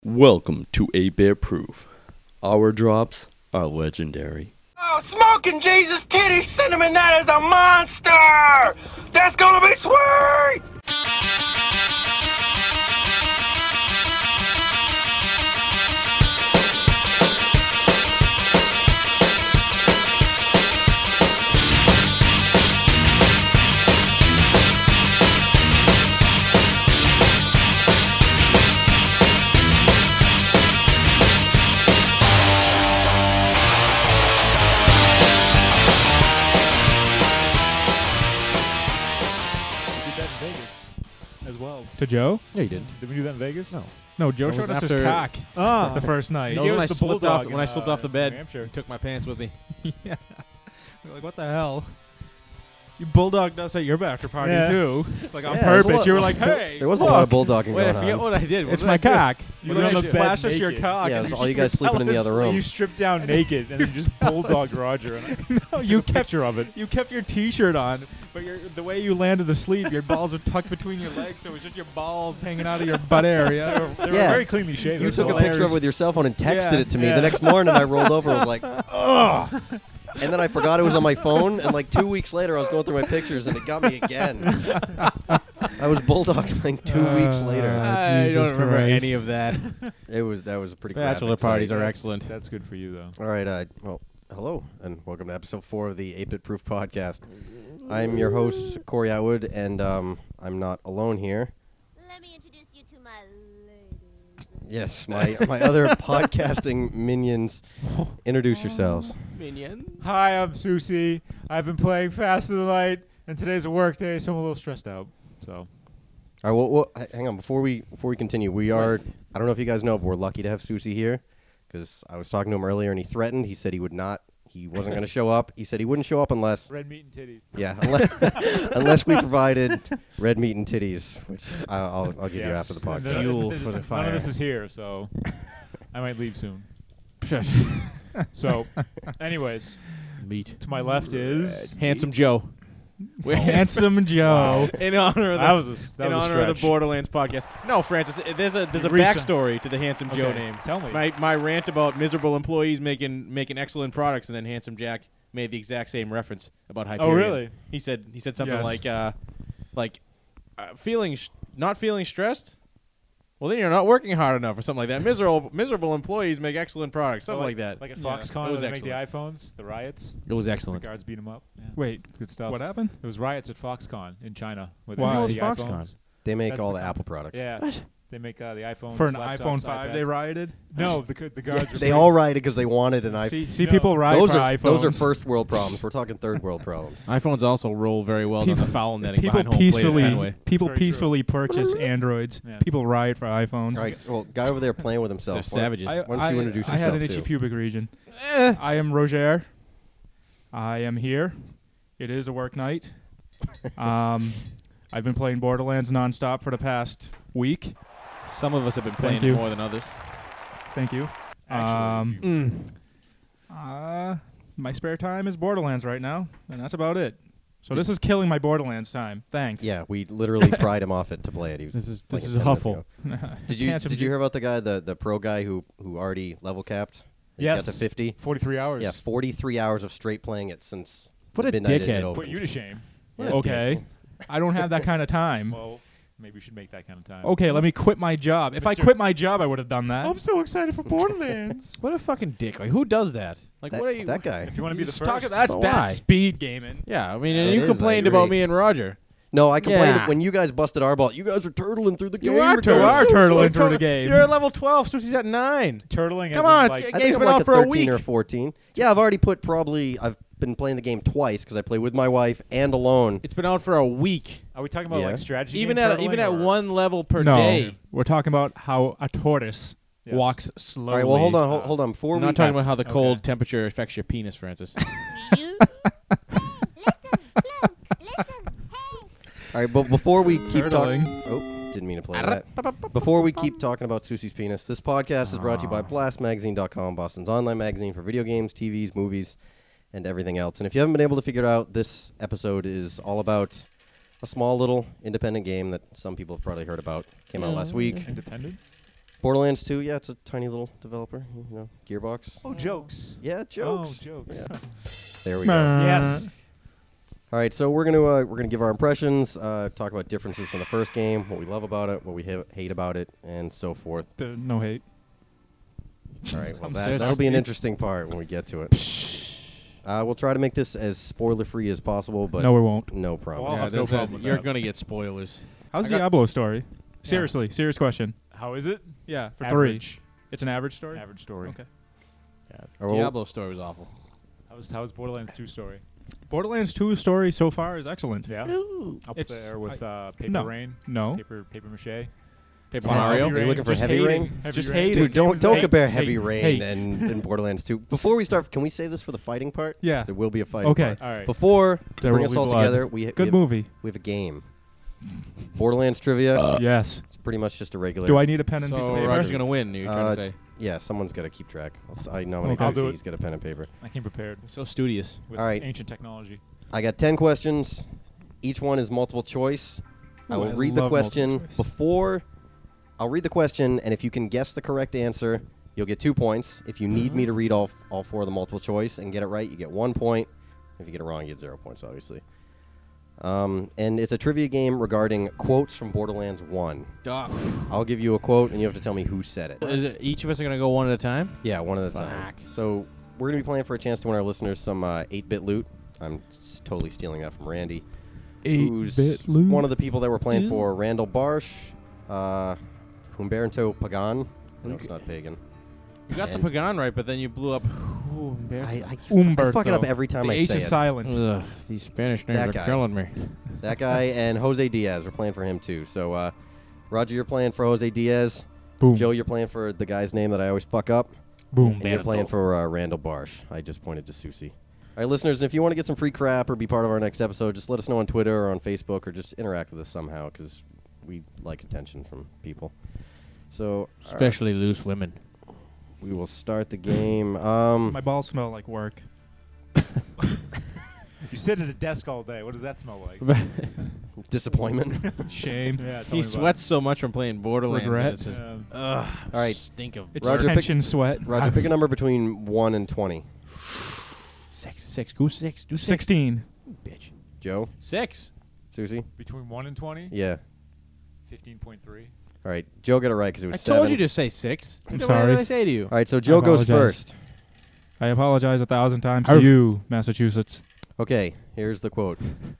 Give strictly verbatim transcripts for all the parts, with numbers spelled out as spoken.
Welcome to eight bit Proof. Our drops are legendary. Oh, smoking Jesus titty cinnamon, that is a monster! That's gonna be sweet! To Joe? No, you didn't. Did we do that in Vegas? No. No, Joe That showed was us his after- cock Ah. the first night. That He was gave when I us the slipped bulldog off in, when I slipped off uh, the bed. New Hampshire. Took my pants with me. Yeah. We're like, what the hell? You bulldogged us at your after party, Yeah. too. Like, on Yeah, there's a purpose. lot- you were like, hey, There was look, a lot of bulldogging Wait, I going forget on. what I did. What it's did my I do? cock. You You were on on the the bed flash us us your your cock. Yeah, and it's then all you you guys sleeping in the other room. You stripped down naked and you just bulldogged Roger. And I no, you a kept picture of it. You kept your T-shirt on, but your, the way you landed asleep, your balls were tucked between your legs, so it was just your balls hanging out of your butt area. They were, they were Yeah. very cleanly shaven. You It was took a hilarious. picture of it with your cell phone and texted Yeah, it to me. yeah. The next morning, I rolled over and was like, ugh. And then I forgot it was on my phone. And like two weeks later, I was going through my pictures, and it got me again. I was bulldogged like two weeks later. I Jesus don't remember Christ. any of that. It was that was a pretty Bachelor graphic parties sight. are That's- excellent. That's good for you, though. All right. Uh, well, hello and welcome to episode four of the eight bit Proof podcast. I'm your host Corey Atwood, and um, I'm not alone here. Let me introduce you to my lady. Yes, my my other podcasting minions. Introduce yourselves. Minion. Hi, I'm Susie. I've been playing Fast of the Night, and today's a work day, so I'm a little stressed out. So, All right, well, well, h- hang on. Before we before we continue, we are. I don't know if you guys know, but we're lucky to have Susie here because I was talking to him earlier, and he threatened. He said he would not. He wasn't going to show up. He said he wouldn't show up unless. red meat and titties. Yeah, unless, unless we provided red meat and titties, which I, I'll I'll give you after the And podcast. none- Fuel none- for the None of fire. this is here, so I might leave soon. So, anyways, Meat. to my left is Handsome Joe. We're Handsome Joe. In honor of the That was a s- that in was a honor of the stretch. Borderlands podcast. No, Francis, uh, there's a there's a You reached backstory to the Handsome Joe Okay, name. tell me. My my rant about miserable employees making making excellent products, and then Handsome Jack made the exact same reference about Hyperion. Oh, really? He said he said something Yes. like uh, like uh, feeling sh- not feeling stressed. Well, then you're not working hard enough, or something like that. Miserable miserable employees make excellent products, something like, that. Like at Yeah. Foxconn, It was when they make the excellent. iPhones, the riots, It was the excellent. guards beat them up. Yeah. Wait, Good stuff. what happened? There was riots at Foxconn in China. With Why? the, What the was iPhones. Foxconn? They make That's all the the com- Apple products. Yeah. What? They make uh, the iPhones. For an laptops, iPhone five, they iPads. rioted? No, the, the guards were They saying- all rioted because they wanted an iPhone. See, see No. people riot Those for are iPhones. those are first world problems. We're talking third world problems. iPhones also roll very well People- on the foul netting People behind home plate at peacefully, Fenway. people Very true. peacefully purchase Androids. Yeah. People riot for iPhones. All right, well, guy over there playing with himself. They're savages. I, Why don't you I- introduce I had an yourself, itchy too? pubic region. Eh. I am Roger. I am here. It is a work night. um, I've been playing Borderlands nonstop for the past week. Some of us have been playing Thank you. it more than others. Thank you. Actually, Um, if you- Uh, my spare time is Borderlands right now, and that's about it. So this is killing my Borderlands time. Thanks. Yeah, we literally pried him off it to play it. He was This is playing this it is a ten minutes huffle. ago. Did you Handsome did you Joe. hear about the guy, the the pro guy who who already level capped? He Yes. got to fifty. forty-three hours. Yeah, forty-three hours of straight playing it since What a midnight it dickhead. opened. Put you to shame. Yeah. Okay. I don't have that kind of time. Well, maybe we should make that kind of time. Okay, let me quit my job. If I Mister quit my job, I would have done that. I'm so excited for Borderlands. What a fucking dick! Like, who does that? Like, That, what are you? that guy. If you want to be the Just talk- first. that's But that's why? speed gaming. Yeah, I mean, It and you is, complained I about agree. me and Roger. No, I complained Yeah. when you guys busted our ball. You guys are turtling through the game. You are We're turtling. You are So- turtling so- through the game. You're at level twelve. Susie's at nine. Turtling. Come as on, in, it's like, g- I game's think I'm been like out a for a thirteen or week. fourteen. Yeah, I've already put probably. I've been playing the game twice because I play with my wife and alone. It's been out for a week. Are we talking about Yeah. like strategy? Even game at turtling even at or- one level per no, day. we're talking about how a tortoise Yes. walks slowly. All right, well, hold on, hold, uh, hold on. Before We're we not talking about how the Okay. cold temperature affects your penis, Francis. You? Hey, listen, look, listen, hey. All right, but before we keep Turtling. talking, oh, didn't mean to play that. Before we keep talking about Susie's penis, this podcast is brought to you by blast magazine dot com, Boston's online magazine for video games, T Vs, movies, and everything else. And if you haven't been able to figure it out, this episode is all about a small little independent game that some people have probably heard about. Came out last week. Independent. Borderlands two, yeah, it's a tiny little developer, you know, Gearbox. Oh, jokes. Yeah, jokes. Oh, jokes. Yeah. There we go. Yes. All right, so we're gonna uh, we're gonna give our impressions, uh, talk about differences from the first game, what we love about it, what we ha- hate about it, and so forth. The, no hate. All right, well I'm that, so that'll be an scared. interesting part when we get to it. Uh, we'll try to make this as spoiler free as possible, but No, we won't. No promise. Well, Yeah, no there's problem a- with you're that. gonna get spoilers. How's I got- Diablo story? Seriously, serious question. How is it? Yeah, for Average. three. It's an average story? Average story. Okay. Yeah, Oh. Diablo story was awful. How's how's Borderlands two story? Borderlands two story so far is excellent. Yeah. Up It's- there with uh, Paper no. Rain. No. Paper Paper Mache. Paper Wow. Mario. Are you looking for Just Heavy hating. Rain? Heavy Just Rain. hating. Dude, don't Games don't hate. compare Hey, Heavy Rain hey. and, and Borderlands two. Before we start, can we save this for the fighting part? Yeah. There will be a fighting Okay. part. All right. Before, to There bring will us be all blood. together, we, we, Good have, movie. we have a game. Borderlands trivia. Yes. It's pretty much just a regular. Do I need a pen and So piece of paper? Roger's gonna win. You're trying Uh, to say Yeah, someone's got to keep track. I'll s- I nominate Okay. I'll do Susie. it. He's got a pen and paper. I came prepared so studious. with All right. ancient technology. I got ten questions. Each one is multiple choice. I Ooh, will I read the love question multiple choice. before. I'll read the question, and if you can guess the correct answer, you'll get two points. If you need me to read all f- all four of the multiple choice and get it right, you get one point. If you get it wrong, you get zero points, obviously. Um, and it's a trivia game regarding quotes from Borderlands one. Duh. I'll give you a quote, and you have to tell me who said it. Is it each of us are gonna go one at a time? Yeah, one at a time. So we're going to be playing for a chance to win our listeners some uh, eight-bit loot. I'm s- totally stealing that from Randy. Who's eight-bit loot. one of the people that we're playing for, Randall Barsh, uh, Humberto Pagan. No, it's not pagan. You got And- the Pagan right, but then you blew up. Ooh, Umberto. I, I, I Umberto. fuck it up every time The I H say is it. silent. Ugh, these Spanish names That are guy. killing me. That guy and Jose Diaz. We're playing for him, too. So, uh, Roger, you're playing for Jose Diaz. Boom. Joe, you're playing for the guy's name that I always fuck up. Boom. And you're playing for uh, Randall Barsh. I just pointed to Susie. All right, listeners, if you want to get some free crap or be part of our next episode, just let us know on Twitter or on Facebook or just interact with us somehow because we like attention from people. So, all right, Especially loose women. we will start the game. Um, My balls smell like work. You sit at a desk all day. What does that smell like? disappointment. Shame. Yeah, tell He me about sweats so much from playing Borderlands. Regret. And it's just, Yeah. ugh, All right. stink of It's Roger, pick- tension sweat. Roger, pick a number between one and twenty. six, six, go six, do six. Sixteen. Bitch. Joe, Six. Susie, Between one and twenty. yeah. Fifteen point three. All right, Joe got it right because it was I seven. told you to say six. I'm What sorry. did I say to you? All right, so Joe goes apologize. first. I apologize a thousand times to Arf. you, Massachusetts. Okay, here's the quote.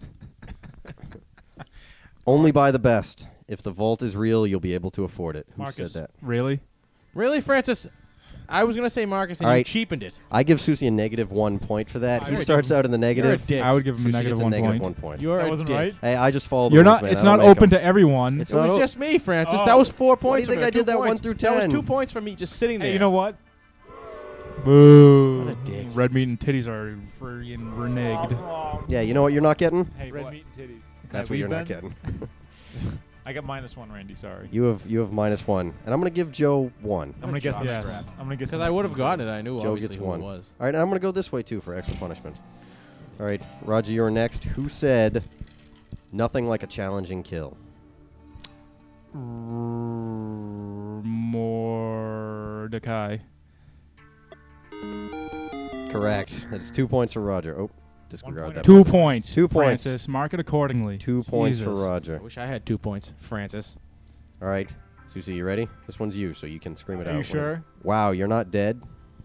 Only buy the best. If the vault is real, you'll be able to afford it. Who Marcus. said that? Really? Really, Francis? I was gonna say Marcus, and All you right. cheapened it. I give Susie a negative one point for that. I He would starts give him- out in the You're a negative. dick. I would give him a Susie negative gets a one negative point. one point. You're That a wasn't dick. right. Hey, I just followed the You're rules, not. man. It's I don't not make open 'em. to everyone. It's It was not o- just me, Francis. Oh. That was four What do points. you from think her, I two did that one points. through That was ten? two points for me just sitting there. Hey, you know what? Boo. What a dick. Red meat and titties are freaking reneged. Yeah, you know what you're not getting? Hey, Red what? meat and titties. That's what you're not getting. I got minus one, Randy. Sorry. You have you have minus one, and I'm gonna give Joe one. I'm gonna guess the Yes. next one. I'm gonna guess. Because I would have gotten it. I knew Joe obviously gets who one. it was. All right, and I'm gonna go this way too for extra punishment. All right, Roger, you're next. Who said nothing like a challenging kill? Mordecai. Correct. That's two points for Roger. Oh, disregard point that. or Two one. points. Two points. Francis, mark it accordingly. Two points for Jesus. I Roger. wish I had two points, Francis. All right, Susie, you ready? This one's you, so you can scream it Are out. you when- sure? Wow, you're not dead.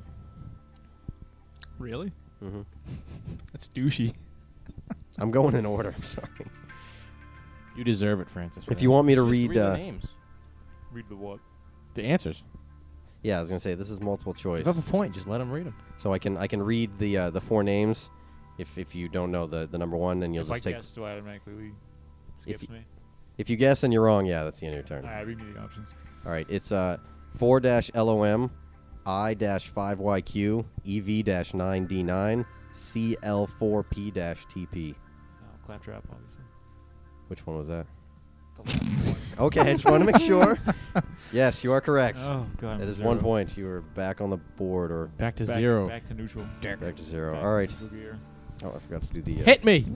Really? hmm That's douchey. I'm going in order. I'm sorry. You deserve it, Francis. for If that. you want me to Just read, the uh, names, Read the what? the answers. Yeah, I was gonna say this is multiple choice, Give up a point. Just let him read them. so I can I can read the uh, the four names. If if you don't know the the number one, then you'll If I just take. guess, do I automatically leave? Skips y- me. If you guess and you're wrong, yeah, that's the end of your turn. All right, read me the options. All right, it's uh four dash L O M, I dash five Y Q, E V dash nine D nine, C L four P dash T P. Oh, claptrap, obviously. Which one was that? The last one. Okay, I just want to make sure. Yes, you are correct. Oh god. That I'm is zero. one point. You are back on the board, or Back to Back, zero. Back to neutral. back to zero. Back All right. to gear. Oh, I forgot to do the. Uh, Hit me.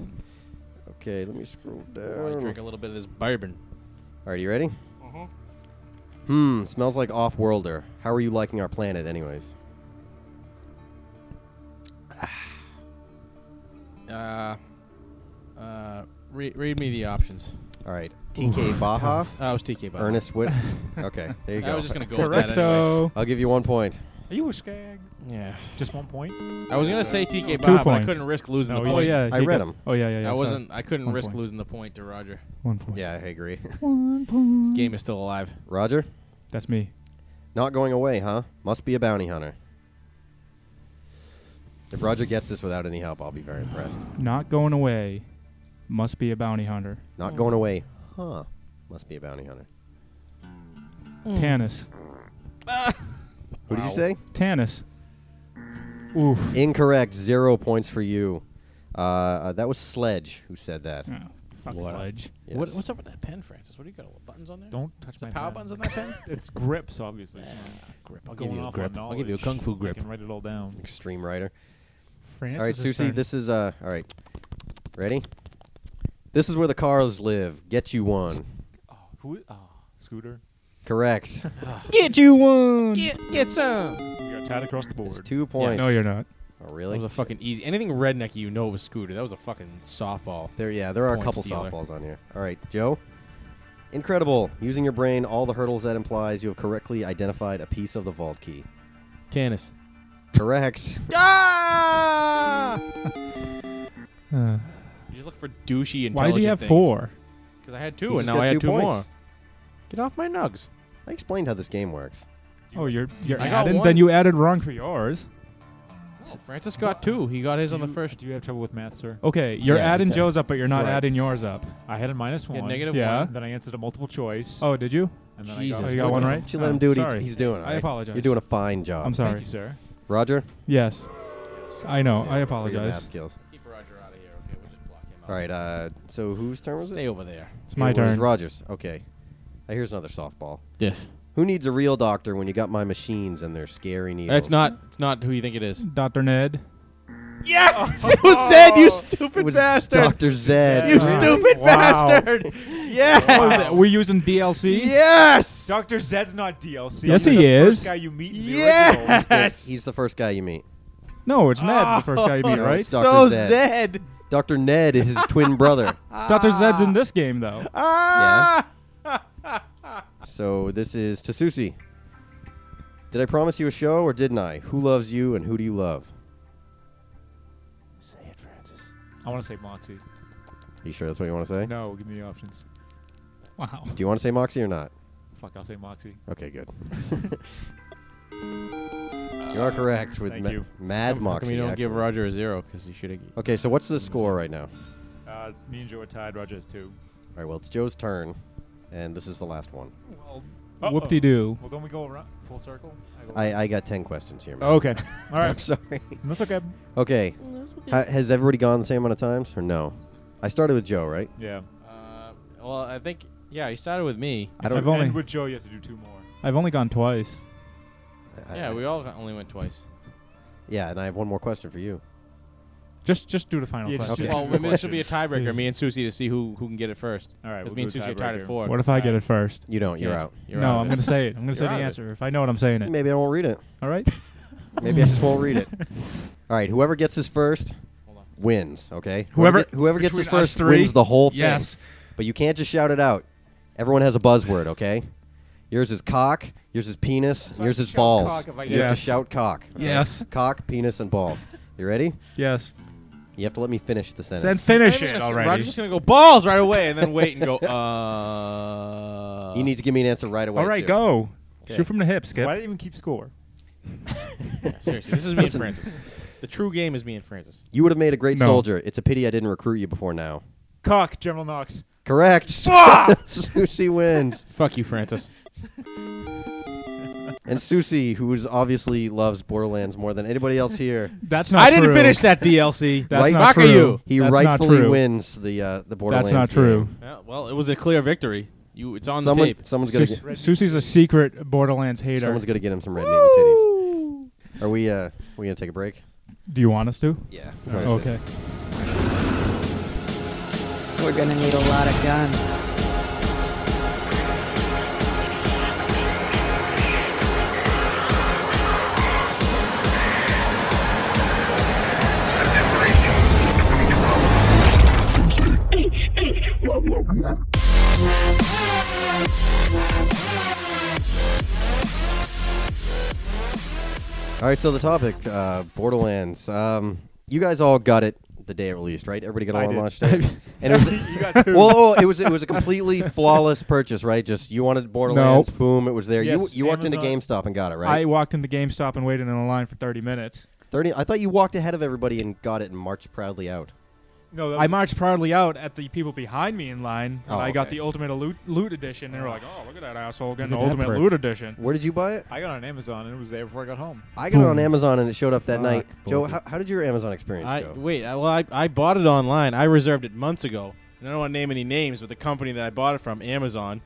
Okay, let me scroll While I down. drink a little bit of this bourbon. All right, you ready? Uh-huh. Hmm, smells like off-worlder. How are you liking our planet, anyways? Uh, uh, re- read me the options. All right. T K Baja, Oh, it was T K Baja. Ernest Whit. Okay, there you I go. was just gonna go with that anyway. Correcto. I'll give you one point. Are you a skag? Yeah. Just one point? I was gonna say T K Two Baja, but I points. couldn't risk losing No, the you- Oh point. yeah, I he read got- him. Oh yeah, yeah, yeah. I sorry. wasn't. I couldn't One risk point. losing the point to Roger. One point. Yeah, I agree. One point. This game is still alive. Roger, That's me. not going away, huh? Must be a bounty hunter. If Roger gets this without any help, I'll be very impressed. Not going away. Must be a bounty hunter. Not going away, huh? Must be a bounty hunter. Tannis. Who did you say? Tannis. Oof. Incorrect. Zero points for you. Uh, uh, that was Sledge who said that. Oh, fuck What? Sledge. Yes. What, what's up with that pen, Francis? What do you got? Little buttons on there? Don't touch the my power pen. buttons on that pen? It's grips, obviously. Yeah, grip. I'll Going give you a off grip. on I'll give you a kung fu knowledge. grip. I can write it all down. Extreme writer. Francis All right, Susie, this is uh. All right, ready? This is where the cars live. Get you one. Oh, who? i- Oh, Scooter. Correct. Get you one. Get, get some. You got tied across the It's board. two points. No, you're not. Oh, That really? was a fucking easy. Anything rednecky, you know, was Scooter. That was a fucking softball. There, yeah, there are a Point couple stealer. softballs on here. All right, Joe. Incredible. Using your brain, all the hurdles that implies you have correctly identified a piece of the vault key. Tannis. Correct. Ah! Uh, You just look for douchey intelligent why does he have things. four? Because I had two, He and just now got I had two two points. more. Get off my nugs. I explained how this game works. Oh, you're you're I got added. one. Then you added wrong for yours. Oh, Francis got two. He got his on the first. Do you have trouble with math, sir? Okay, you're Yeah, adding okay. Joe's up, but you're not Right. adding yours up. I had a minus Yeah, one. negative Yeah. one. Then I answered a multiple choice. Oh, did you? And then Jesus. I Oh, got you got one Scooter. right. You let Oh, him do what sorry. he's, he's doing. all I right? apologize. You're doing a fine job. I'm sorry. Thank you, sir. Roger? Yes. I know. I For your apologize. math skills. Keep Roger out of here. Okay, we'll just block him out. All right, uh, so whose turn was it? Stay over there. It's my It was turn. Rogers. Okay. Uh, here's another softball. Diff. Who needs a real doctor when you got my machines and their scary needles? It's not. It's not who you think it is. Doctor Ned. Yes, it was Zed. You stupid It was bastard. Doctor Zed. You Wow. stupid Wow. bastard. Yes. What was it? We're using D L C. Yes. Doctor Zed's not D L C. Yes, He's he the is. First guy you meet in the Yes. original. Yes. He's the first guy you meet. No, it's Ned, the first guy you meet, No, right? it's Doctor So Zed. Zed. Doctor Ned is his twin brother. Doctor Zed's in this game, though. Ah. So this is Tasusi. Did I promise you a show or didn't I? Who loves you and who do you love? Say it, Francis. I want to say Moxie. Are you sure that's what you want to say? No, give me the options. Wow. Do you want to say Moxie or not? Fuck, I'll say Moxie. Okay, good. You are correct with Thank Ma- you. Mad How come Moxie. you don't give actually. Roger a zero? Because he should have. Okay, so what's the score right now? Uh, me and Joe are tied. Roger has two. All right, well, it's Joe's turn, and this is the last one. Well, Whoop-de-doo. Well, don't we go around full circle? go I, I got ten questions here, man. Oh, okay. All I'm right. sorry. That's okay. Okay. Ha- has everybody gone the same amount of times, or no? I started with Joe, right? Yeah. Uh, well, I think. Yeah, you started with me. I don't. I've only- And with Joe, you have to do two more. I've only gone twice. I- Yeah, I- we all only went twice. Yeah, and I have one more question for you. Just just do the final Yeah, just- question. Okay. Well, maybe this should be a tiebreaker, me and Susie, to see who who can get it first. All right. Because We'll me and do a Susie are tied at tiebreaker. four. What if I get Alright. it first? You don't. You're Can't. out. You're no, out I'm of going it. to say it. I'm going to say You're the out of it. answer if I know what I'm saying it. Maybe I won't read it. All right? Maybe I just won't read it. All right, whoever gets this first Hold on. wins. Okay. Whoever- get- whoever gets this between us first three? wins the whole thing. Yes. But you can't just shout it out. Everyone has a buzzword. Okay. Yours is cock. Yours is penis. So and I yours can is shout balls. cock if I You get have Yes. to shout cock. Yes. Cock, penis, and balls. You ready? Yes. You have to let me finish the Then sentence. finish Maybe it this- already. Roger's just gonna go balls right away and then wait and go. Uh. You need to give me an answer right away. All right, too. go. Okay. Shoot from the hip, So Skip. why did you even keep score? Yeah, seriously, this is me and Listen. Francis. The true game is me and Francis. You would have made a great No. soldier. It's a pity I didn't recruit you before now. Cock, General Knox. Correct. Susie wins. Fuck you, Francis. And Susie, who is obviously loves Borderlands more than anybody else here, That's not I didn't true. finish that D L C. That's Right, not fuck true. you. he That's not rightfully true. wins the uh, the Borderlands. That's not true. game. Yeah, well, it was a clear victory. You, it's on Someone, the tape. someone's gonna Sus- get, Susie's a secret Borderlands hater. someone's gonna get him some red meat and titties. Are we uh we gonna take a break? Do you want us to? Yeah. Oh, okay. We're gonna need a lot of guns. All right, so the topic, uh, Borderlands. Um, you guys all got it the day it released, right? Everybody got it I on did. launch day. And it was, You got two. Whoa, it was it was a completely flawless purchase, right? Just you wanted Borderlands, boom, it was there. Yes, you you walked into Amazon. GameStop and got it, I right? walked into GameStop and waited in a line for thirty minutes. Thirty. I thought you walked ahead of everybody and got it and marched proudly out. No, that I was marched proudly out at the people behind me in line, and Oh, I got okay. the Ultimate Loot, loot Edition, and they were like, "Oh, look at that asshole getting the Look at that Ultimate prick. Loot Edition." Where did you buy it? I got it on Amazon and it was there before I got home. I got it on Boom. Amazon and it showed up that Fuck, night. Joe, bullshit. how, how did your Amazon experience I go? wait. I, well, I, I bought it online. I reserved it months ago. And I don't want to name any names, but the company that I bought it from, Amazon,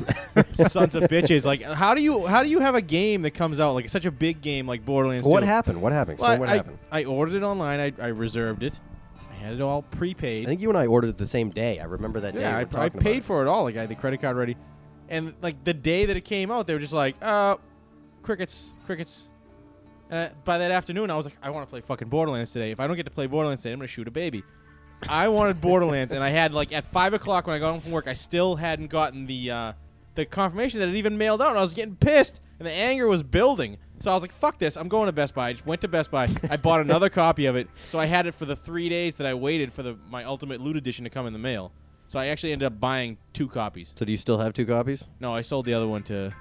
sons of bitches. Like, how do you how do you have a game that comes out like such a big game like Borderlands What two? happened? What happened? Well, Explain what I, happened. I ordered it online. I, I reserved it. I had it all prepaid. I think you and I ordered it the same day. I remember that day. Yeah, we I, were I talking about paid it. for it all. Like I had the credit card ready, and like the day that it came out, they were just like, "Uh, crickets, crickets." Uh, by that afternoon, I was like, "I want to play fucking Borderlands today. If I don't get to play Borderlands today, I'm gonna shoot a baby." I wanted Borderlands, and I had like at five o'clock when I got home from work, I still hadn't gotten the uh, the confirmation that it even mailed out, and I was getting pissed, and the anger was building. So I was like, "Fuck this! I'm going to Best Buy." I just went to Best Buy. I bought another copy of it, so I had it for the three days that I waited for the my Ultimate Loot Edition to come in the mail. So I actually ended up buying two copies. So do you still have two copies? No, I sold the other one to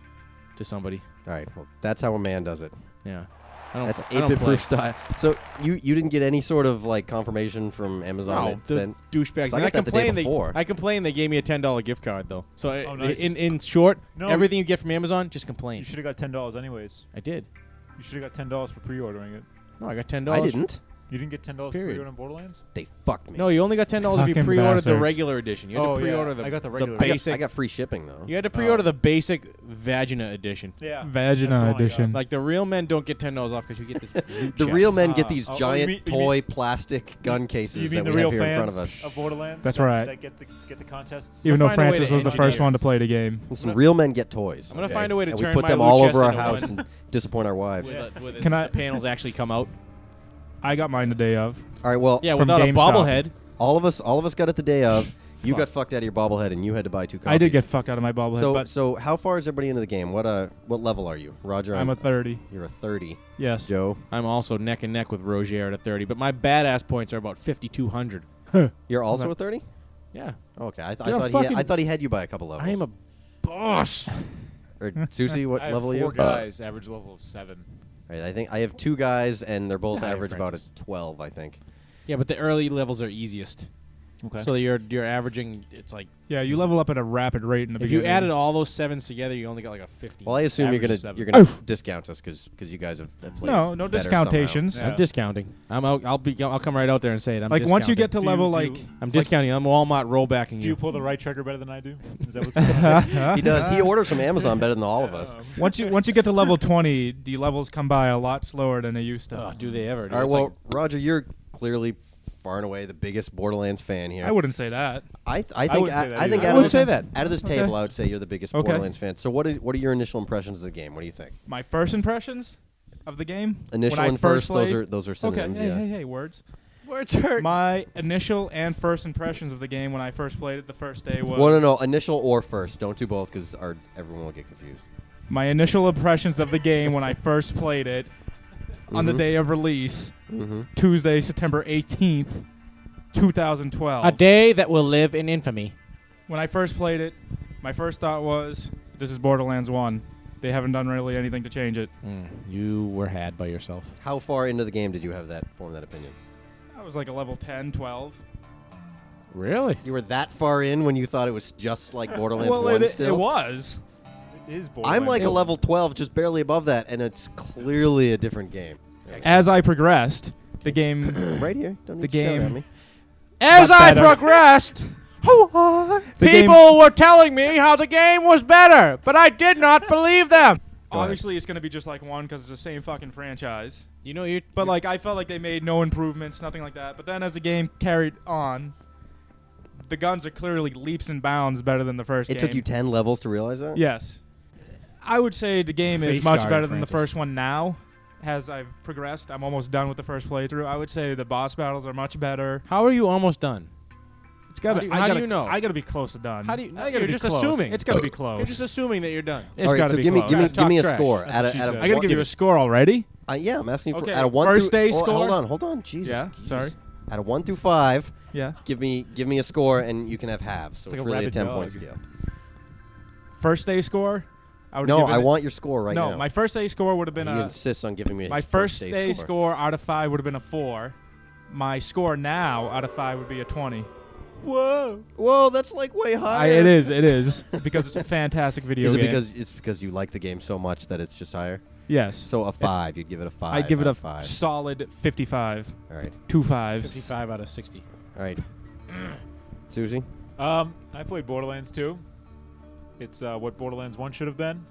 to somebody. All right. Well, that's how a man does it. Yeah, I don't. That's I don't eight-bit play. proof style. So you you didn't get any sort of like confirmation from Amazon? No, that the said- douchebags. So I And I, got that the day complained. They, before. I complained. They gave me a ten dollar gift card though. So I- Oh, nice. in in short, No, everything you get from Amazon, just complain. You should have got ten dollars anyways. I did. You should have got ten dollars for pre-ordering it. No, I got ten I dollars. didn't. You didn't get ten dollars for Period. pre-ordering Borderlands? They fucked me. No, you only got ten dollars if you Fucking pre-ordered the bastards. regular edition. You had Oh, to yeah. pre-order the I got the the regular I got, basic. I got free shipping though. You had to pre-order Oh. the basic Vagina edition. Yeah. Vagina that's the one I got. edition. Like the real men don't get ten dollars off because you get this. loot The chest. real men get Ah. these Oh, oh, you giant mean- you toy plastic gun cases You mean that the we real have here in front fans of us. of Borderlands? That's that, right. That get the get the contests. Even I'll though find a way Francis to was the engineer first one to this. play the game. Listen, real men get toys. I'm gonna Okay. find a way to and we turn put my them loot all chest over our into house one and disappoint our wives. with, a, with a, Can I- the panels actually come out. I got mine the day of. All right. Well, Yeah, From without a GameStop. bobblehead. all of us, all of us got it the day of. You Fuck. got fucked out of your bobblehead, and you had to buy two copies. I did get fucked out of my bobblehead, So, but so how far is everybody into the game? What uh, what level are you, Roger? I'm a thirty. You're a thirty. Yes. Joe, I'm also neck and neck with Rogier at a thirty, but my badass points are about fifty-two hundred. you're also Okay. a thirty. Yeah, Okay, I, th- I You're a thought he, fucking- I thought he had you by a couple levels. I am a boss. Or Susie, what I have level are four you? guys, average level of seven. Right, I think I have two guys, and they're both Hi, average about a Francis. twelve, I think. Yeah, but the early levels are easiest. Okay. So you're you're averaging. It's like Yeah, you level up at a rapid rate in the if you beginning. added all those sevens together, you only got like a fifty. Well, I assume you're Average gonna of seven. you're gonna discount us because you guys have, have played. No, no better somehow. discountations. Yeah. I'm discounting. I'm out, I'll be I'll come right out there and say it. I'm Like once you discounting. get to Do you- level do like you- I'm discounting. I'm Walmart rollbacking Do you. you pull the right trigger better than I do? Is that what's going on? He does. He orders from Amazon better than all of us. once you once you get to level twenty, the levels come by a lot slower than they used to. Oh, do they ever? dude? All right. It's Well, like- Roger, you're clearly far and away the biggest Borderlands fan here. I wouldn't say that. I, th- I think wouldn't say I, that I think either. out I of would this, say that. out of this Okay. table, I would say you're the biggest Okay. Borderlands fan. So what are what are your initial impressions of the game? What do you think? My first impressions of the game. Initial when I and first, those played- are those are Okay, synonyms. hey, yeah. hey, hey, words. Words hurt. My initial and first impressions of the game when I first played it the first day was. Well, no, no, initial or first. Don't do both because our everyone will get confused. My initial impressions of the game when I first played it on the Mhm. day of release, Mm-hmm. Tuesday, September eighteenth, two thousand twelve. A day that will live in infamy. When I first played it, my first thought was, this is Borderlands one. They haven't done really anything to change it. Mm, you were had by yourself. How far into the game did you have that form that opinion? I was like a level ten, twelve. Really? You were that far in when you thought it was just like Borderlands well, one it, still? it was. It is Borderlands. I'm like a level twelve, just barely above that, and it's clearly a different game. As I progressed, the game... Right here. Don't need The to shout game- at me. As But I better. progressed, The people game- were telling me how the game was better, but I did not believe them. Go ahead. Obviously, it's going to be just like one because it's the same fucking franchise. You know, you. But like, I felt like they made no improvements, nothing like that. But then as the game carried on, the guns are clearly leaps and bounds better than the first It game. took you ten levels to realize that? Yes. I would say the game is Face much guard, better than the Francis. first one now. As I've progressed, I'm almost done with the first playthrough. I would say the boss battles are much better. How are you almost done? It's got How to. do you- I how do gotta, you know? I got to be close to done. How do you? I gotta You're be just close. assuming. It's got to be close. You're just assuming that you're done. It's All right, gotta so be give me close. give me Yeah, give me a talk trash. score. That's Out what of, she out of said. I got to what- give you a score already. Uh, yeah, I'm asking you Okay, for out of one first through, day oh, score? Hold on, hold on. Jesus. Yeah, Jesus. sorry. Out of one through five, Yeah. give me give me a score, and you can have halves. So It's like it's a really a rabid ten dog. point scale. First day score. I would No, give I it- want your score right no, now. my first day score would have been you a. insist on giving me My his first day, day score. score out of five would have been a four. My score now out of five would be a twenty. Whoa, whoa, that's like way I, higher. it is, it is because it's a fantastic video Is it game. because it's because you like the game so much that it's just higher? yes, So a It's- five, you'd give it a five. I'd give it out a of five. solid fifty-five. All right, Two fives. fifty-five out of sixty. all right. Susie, Um, I played Borderlands two. It's uh, what Borderlands one should have been.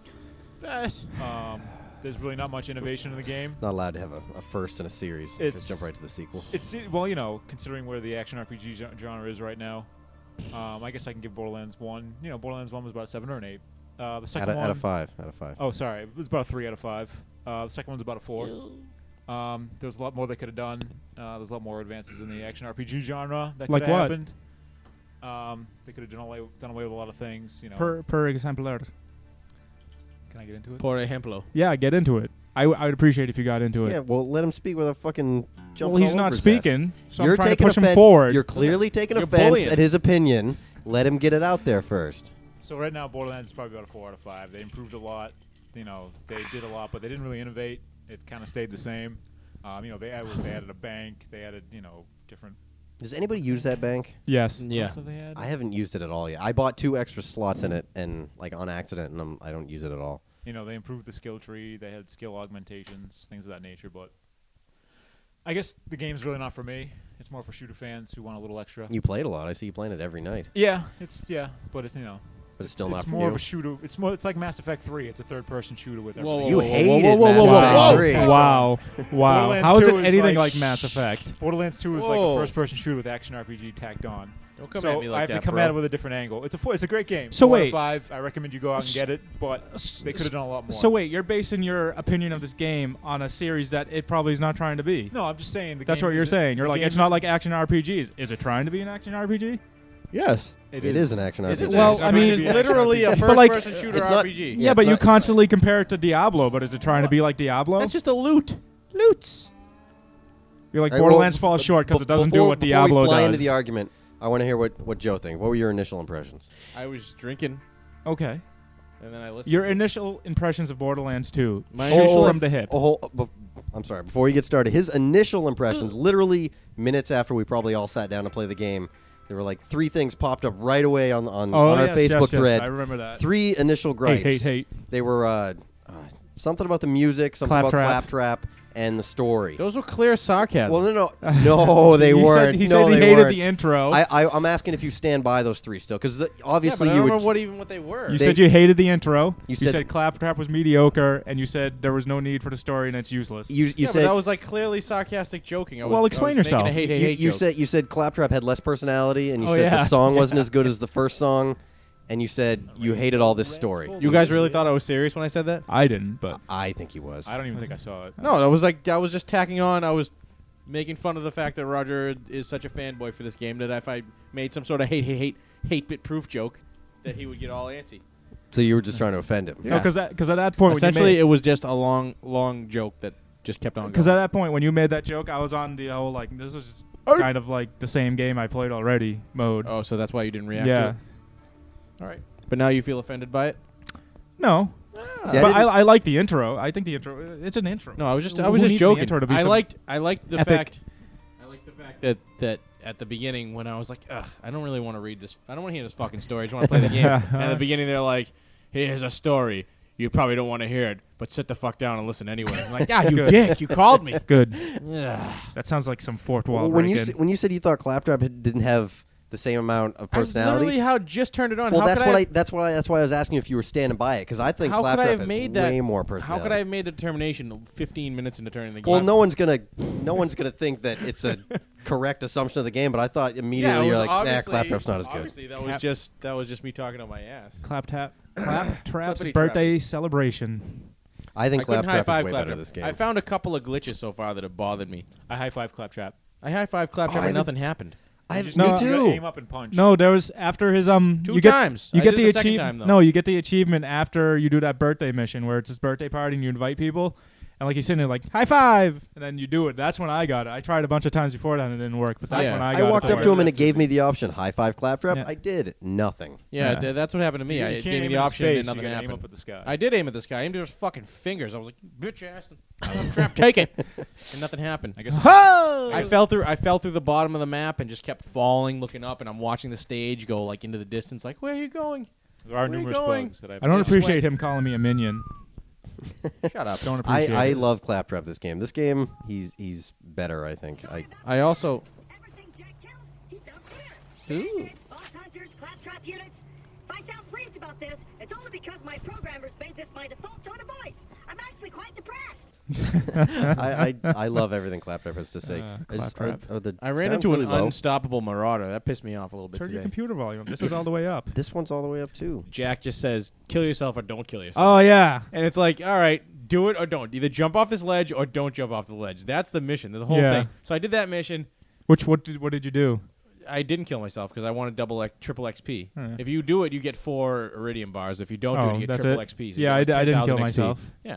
Um, there's really not much innovation in the game. not allowed to have a, a first in a series. Just It's- jump right to the sequel. It's well, you know, considering where the action R P G gen- genre is right now, um, I guess I can give Borderlands one. You know, Borderlands one was about a seven or an eight. Uh, the Out second of, one, out of five. Out of five. oh sorry, it was about a three out of five. Uh, the second one's about a four. Um, there was a lot more they could have done. Uh, there's a lot more advances in the action R P G genre that could Like have what? happened. Um, they could have done away done away with a lot of things. You know, Per per exemplar. can I get into it? Por ejemplo. Yeah, get into it. I, w- I would appreciate if you got into it. Yeah, well, let him speak with a fucking jump. well, he's not speaking, so You're I'm trying to taking push him offense. forward. You're clearly taking You're offense bullying. at his opinion. Let him get it out there first. So right now, Borderlands is probably about a four out of five. They improved a lot. You know, they did a lot, but they didn't really innovate. It kind of stayed the same. Um, you know, they added, they added a bank. They added, you know, different. Does anybody use that bank? yes. Yeah. What else have they had? I haven't used it at all yet. I bought two extra slots in it, and like on accident, and I'm, I don't use it at all. You know, they improved the skill tree. They had skill augmentations, things of that nature. But I guess the game's really not for me. It's more for shooter fans who want a little extra. You played a lot. I see you playing it every night, Yeah, it's yeah, but it's you know, but it's still not it's for more you. of a shooter. It's more. It's like Mass Effect three. It's a third-person shooter with Whoa, everything. You whoa, whoa, hated whoa, whoa, Mass whoa, whoa, Effect whoa. three. Wow. Wow. Borderlands How is two it is anything like like Mass Effect? Borderlands two is like Whoa. a first-person shooter with action R P G tacked on. Don't come so at me like I have that, to come bro. at it with a different angle. It's a four, it's a great game. So Four out of wait. five. I recommend you go out and get it, but they could have done a lot more. So wait, you're basing your opinion of this game on a series that it probably is not trying to be. no, I'm just saying the That's game what you're isn't- saying. You're the like, game it's not like action R P Gs. Is it trying to be an action R P G? Yes, It it is. is an action It R P G. is Well, It's I not mean, gonna be an literally a action But, like, first-person shooter it's not- R P G. yeah, Yeah, but it's you not- constantly compare it to Diablo. But is it trying to be like Diablo? That's just a loot. Loots. You're like All right, well, Borderlands falls b- short because b- it doesn't do before- what before Diablo we fly does. into the argument, I want to hear what, what Joe thinks. What were your initial impressions? I was drinking, okay. and then I listened. Your to it. initial impressions of Borderlands two. My Shoot initial- from the hip. Oh, hold- uh, bef- I'm sorry. Before you get started, his initial impressions, literally minutes after we probably all sat down to play the game, there were like three things popped up right away on on, Oh, on our yes, Facebook yes, yes, thread. I remember that. Three initial gripes. Hate, hate, hate. They were uh, uh, something about the music, something about Claptrap. Claptrap, and the story. Those were clear sarcasm. Well, no, no, no, they He said- weren't. He no, said he they hated weren't. the intro. I, I, I'm asking if you stand by those three still, because yeah, obviously but I you don't would. remember what even what they were. You They- said you hated the intro. You You, said- said, Claptrap was mediocre, and you said there was no need for the story and it's useless. you, you yeah, said but that was like clearly sarcastic joking. I was, Well, I explain was making yourself. A hate, hate, you, hate you joke. said you said Claptrap had less personality, and you Oh, said the yeah. song wasn't as good as the first song, and you said you hated all this story. You guys really thought I was serious when I said that? I didn't, but I think he was. I don't even think I saw it. No, I was like I was just tacking on. I was making fun of the fact that Roger is such a fanboy for this game that if I made some sort of hate, hate, hate, hate bit proof joke, that he would get all antsy. So you were just trying to offend him. no, because at that point, Essentially, when you it was just a long, long joke that just kept on because at going. that point when you made that joke, I was on the whole like this is just kind of like the same game I played already mode. Oh, so that's why you didn't react to yeah, it? All right. But now you feel offended by it? no, See, I but I, didn't- I like the intro. I think the intro. It's an intro. No, I was just Who I was just needs the joking. intro to be I some liked I liked the epic- fact I liked the fact that that at the beginning when I was like, ugh, I don't really want to read this. I don't want to hear this fucking story. I just want to play the game. And at the beginning, they're like, here's a story. You probably don't want to hear it, but sit the fuck down and listen anyway. I'm like, ah, you Good. dick. You called me. Good. Ugh. That sounds like some fourth wall Well, when you break-in. s- when you said you thought Claptrap had- didn't have the same amount of I personality. literally how just turned it on. Well, how that's could what I, I, that's why that's why I was asking if you were standing by it, because I think How could I Claptrap have has made way that- more How personality. could I have made the determination fifteen minutes into turning the game? Well, no one's gonna no one's gonna think that it's a correct assumption of the game, but I thought yeah, immediately it you're was like, nah, obviously- Claptrap's not as good. Obviously, that was Clap- just that was just me talking on my ass. Claptrap, Claptrap's Flippity birthday celebration. I think I couldn't high Claptrap is five way better Claptrap. this game. I found a couple of glitches so far that have bothered me. I high five Claptrap. I high five Claptrap Oh, I and haven't- nothing happened. I have, Just- No, me you gotta too. Aim up and punch. No, there was after his um. Two you get, times. You I get did the it the second achievement. time, though. No, you get the achievement after you do that birthday mission where it's his birthday party and you invite people, And like he's sitting there like high five, and then you do it. That's when I got it. I tried a bunch of times before that and it didn't work. But that's Yeah. when I I got it. walked to up to work. him and it gave me the option high five claptrap. Yeah. I did nothing. Yeah, Yeah. d- that's what happened to me. You I can't it gave me aim the at his option and face, nothing you gotta aim happened. up at the sky. I did aim at this guy. I aimed at his fucking fingers. I was like, bitch ass. I'm trapped. Take it. And nothing happened. I guess I fell through. I fell through the bottom of the map and just kept falling, looking up, and I'm watching the stage go like into the distance. Like, where are you going? there are Where are you numerous going? bugs that I've I don't Just appreciate wait. him calling me a minion. Shut up. Don't I, appreciate I it. love claptrap this game. This game, he's he's better. I think. I I also. Everything Jack kills, he dumps in. Ooh. Bandits, boss hunters, claptrap units. If I sound pleased about this, it's only because my programmers made this my default tone of voice. I'm actually quite depressed. I, I I love everything claptrap has to say. Uh, I just- claptrap. are- are the I ran sounds into really an low? unstoppable marauder. That pissed me off a little bit Turn your today. computer volume. This is all the way up. This one's all the way up too. Jack just says, "Kill yourself or don't kill yourself." Oh yeah. And it's like, all right, do it or don't. Either jump off this ledge or don't jump off the ledge. That's the mission. The whole Yeah. thing. So I did that mission. Which what did what did you do? I didn't kill myself because I wanted double X, triple X P. Oh, yeah. If you do it, you get four iridium bars. If you don't do Oh, it, you get that's triple it? X P. So you Yeah, get I like d- I didn't kill ten thousand X P. myself. Yeah.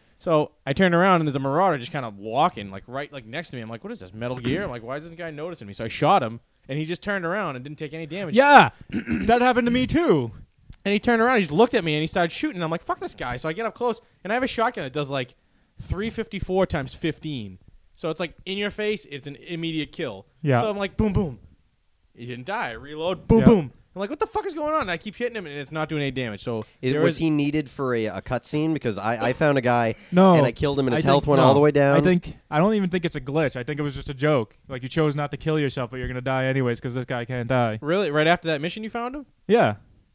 So I turned around and there's a marauder just kind of walking like right like next to me. I'm like, what is this, Metal Gear? I'm like, why is this guy noticing me? So I shot him and he just turned around and didn't take any damage. Yeah, that happened to me too. And he turned around, he just looked at me and he started shooting. I'm like, fuck this guy. So I get up close and I have a shotgun that does like three fifty-four times fifteen. So it's like in your face, it's an immediate kill. Yeah. So I'm like, boom, boom. He didn't die. Reload, boom, Yeah. boom. I'm like, what the fuck is going on? And I keep hitting him and it's not doing any damage. So It, there was is- he needed for a, a cutscene? Because I, I found a guy No, and I killed him and his I health think- went no. all the way down. I think I don't even think it's a glitch. I think it was just a joke. Like you chose not to kill yourself, but you're gonna die anyways because this guy can't die. Really? Right after that mission you found him? Yeah,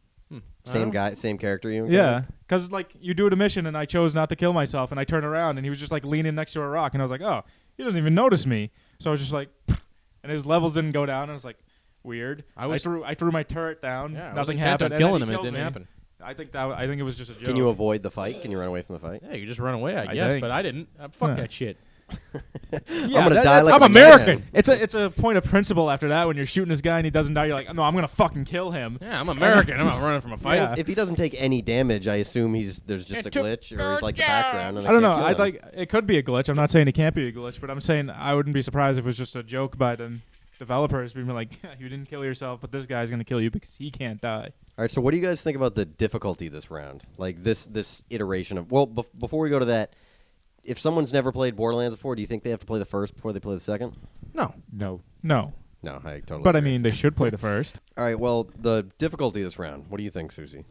same guy, same character. You yeah. Because like you do the mission, and I chose not to kill myself, and I turn around, and he was just like leaning next to a rock, and I was like, oh, he doesn't even notice me. So I was just like, and his levels didn't go down. And I was like, weird. I was- threw I threw my turret down. Yeah, I was Nothing intent happened. on and killing then him he and it killed didn't me. happen. I think that I think it was just a joke. Can you avoid the fight? Can you run away from the fight? Yeah, you just run away, I, I guess. think. But I didn't. Uh, fuck Yeah. that shit. Yeah, I'm gonna that- die that's- like I'm a American. man. It's a it's a point of principle after that when you're shooting this guy and he doesn't die. You're like, no, I'm gonna fucking kill him. Yeah, I'm American. I'm not running from a fight. Yeah. If he doesn't take any damage, I assume he's there's just It a took glitch or he's like the background. And I don't know. can't kill I'd him. like it could be a glitch. I'm not saying it can't be a glitch, but I'm saying I wouldn't be surprised if it was just a joke by the developers being like, you didn't kill yourself, but this guy's gonna kill you because he can't die. All right, so what do you guys think about the difficulty this round? Like this this iteration of well, bef- before we go to that, if someone's never played Borderlands before, do you think they have to play the first before they play the second? No. No, no. No, I totally. But I agree. mean, they should play the first. all right. Well, the difficulty this round. What do you think, Susie?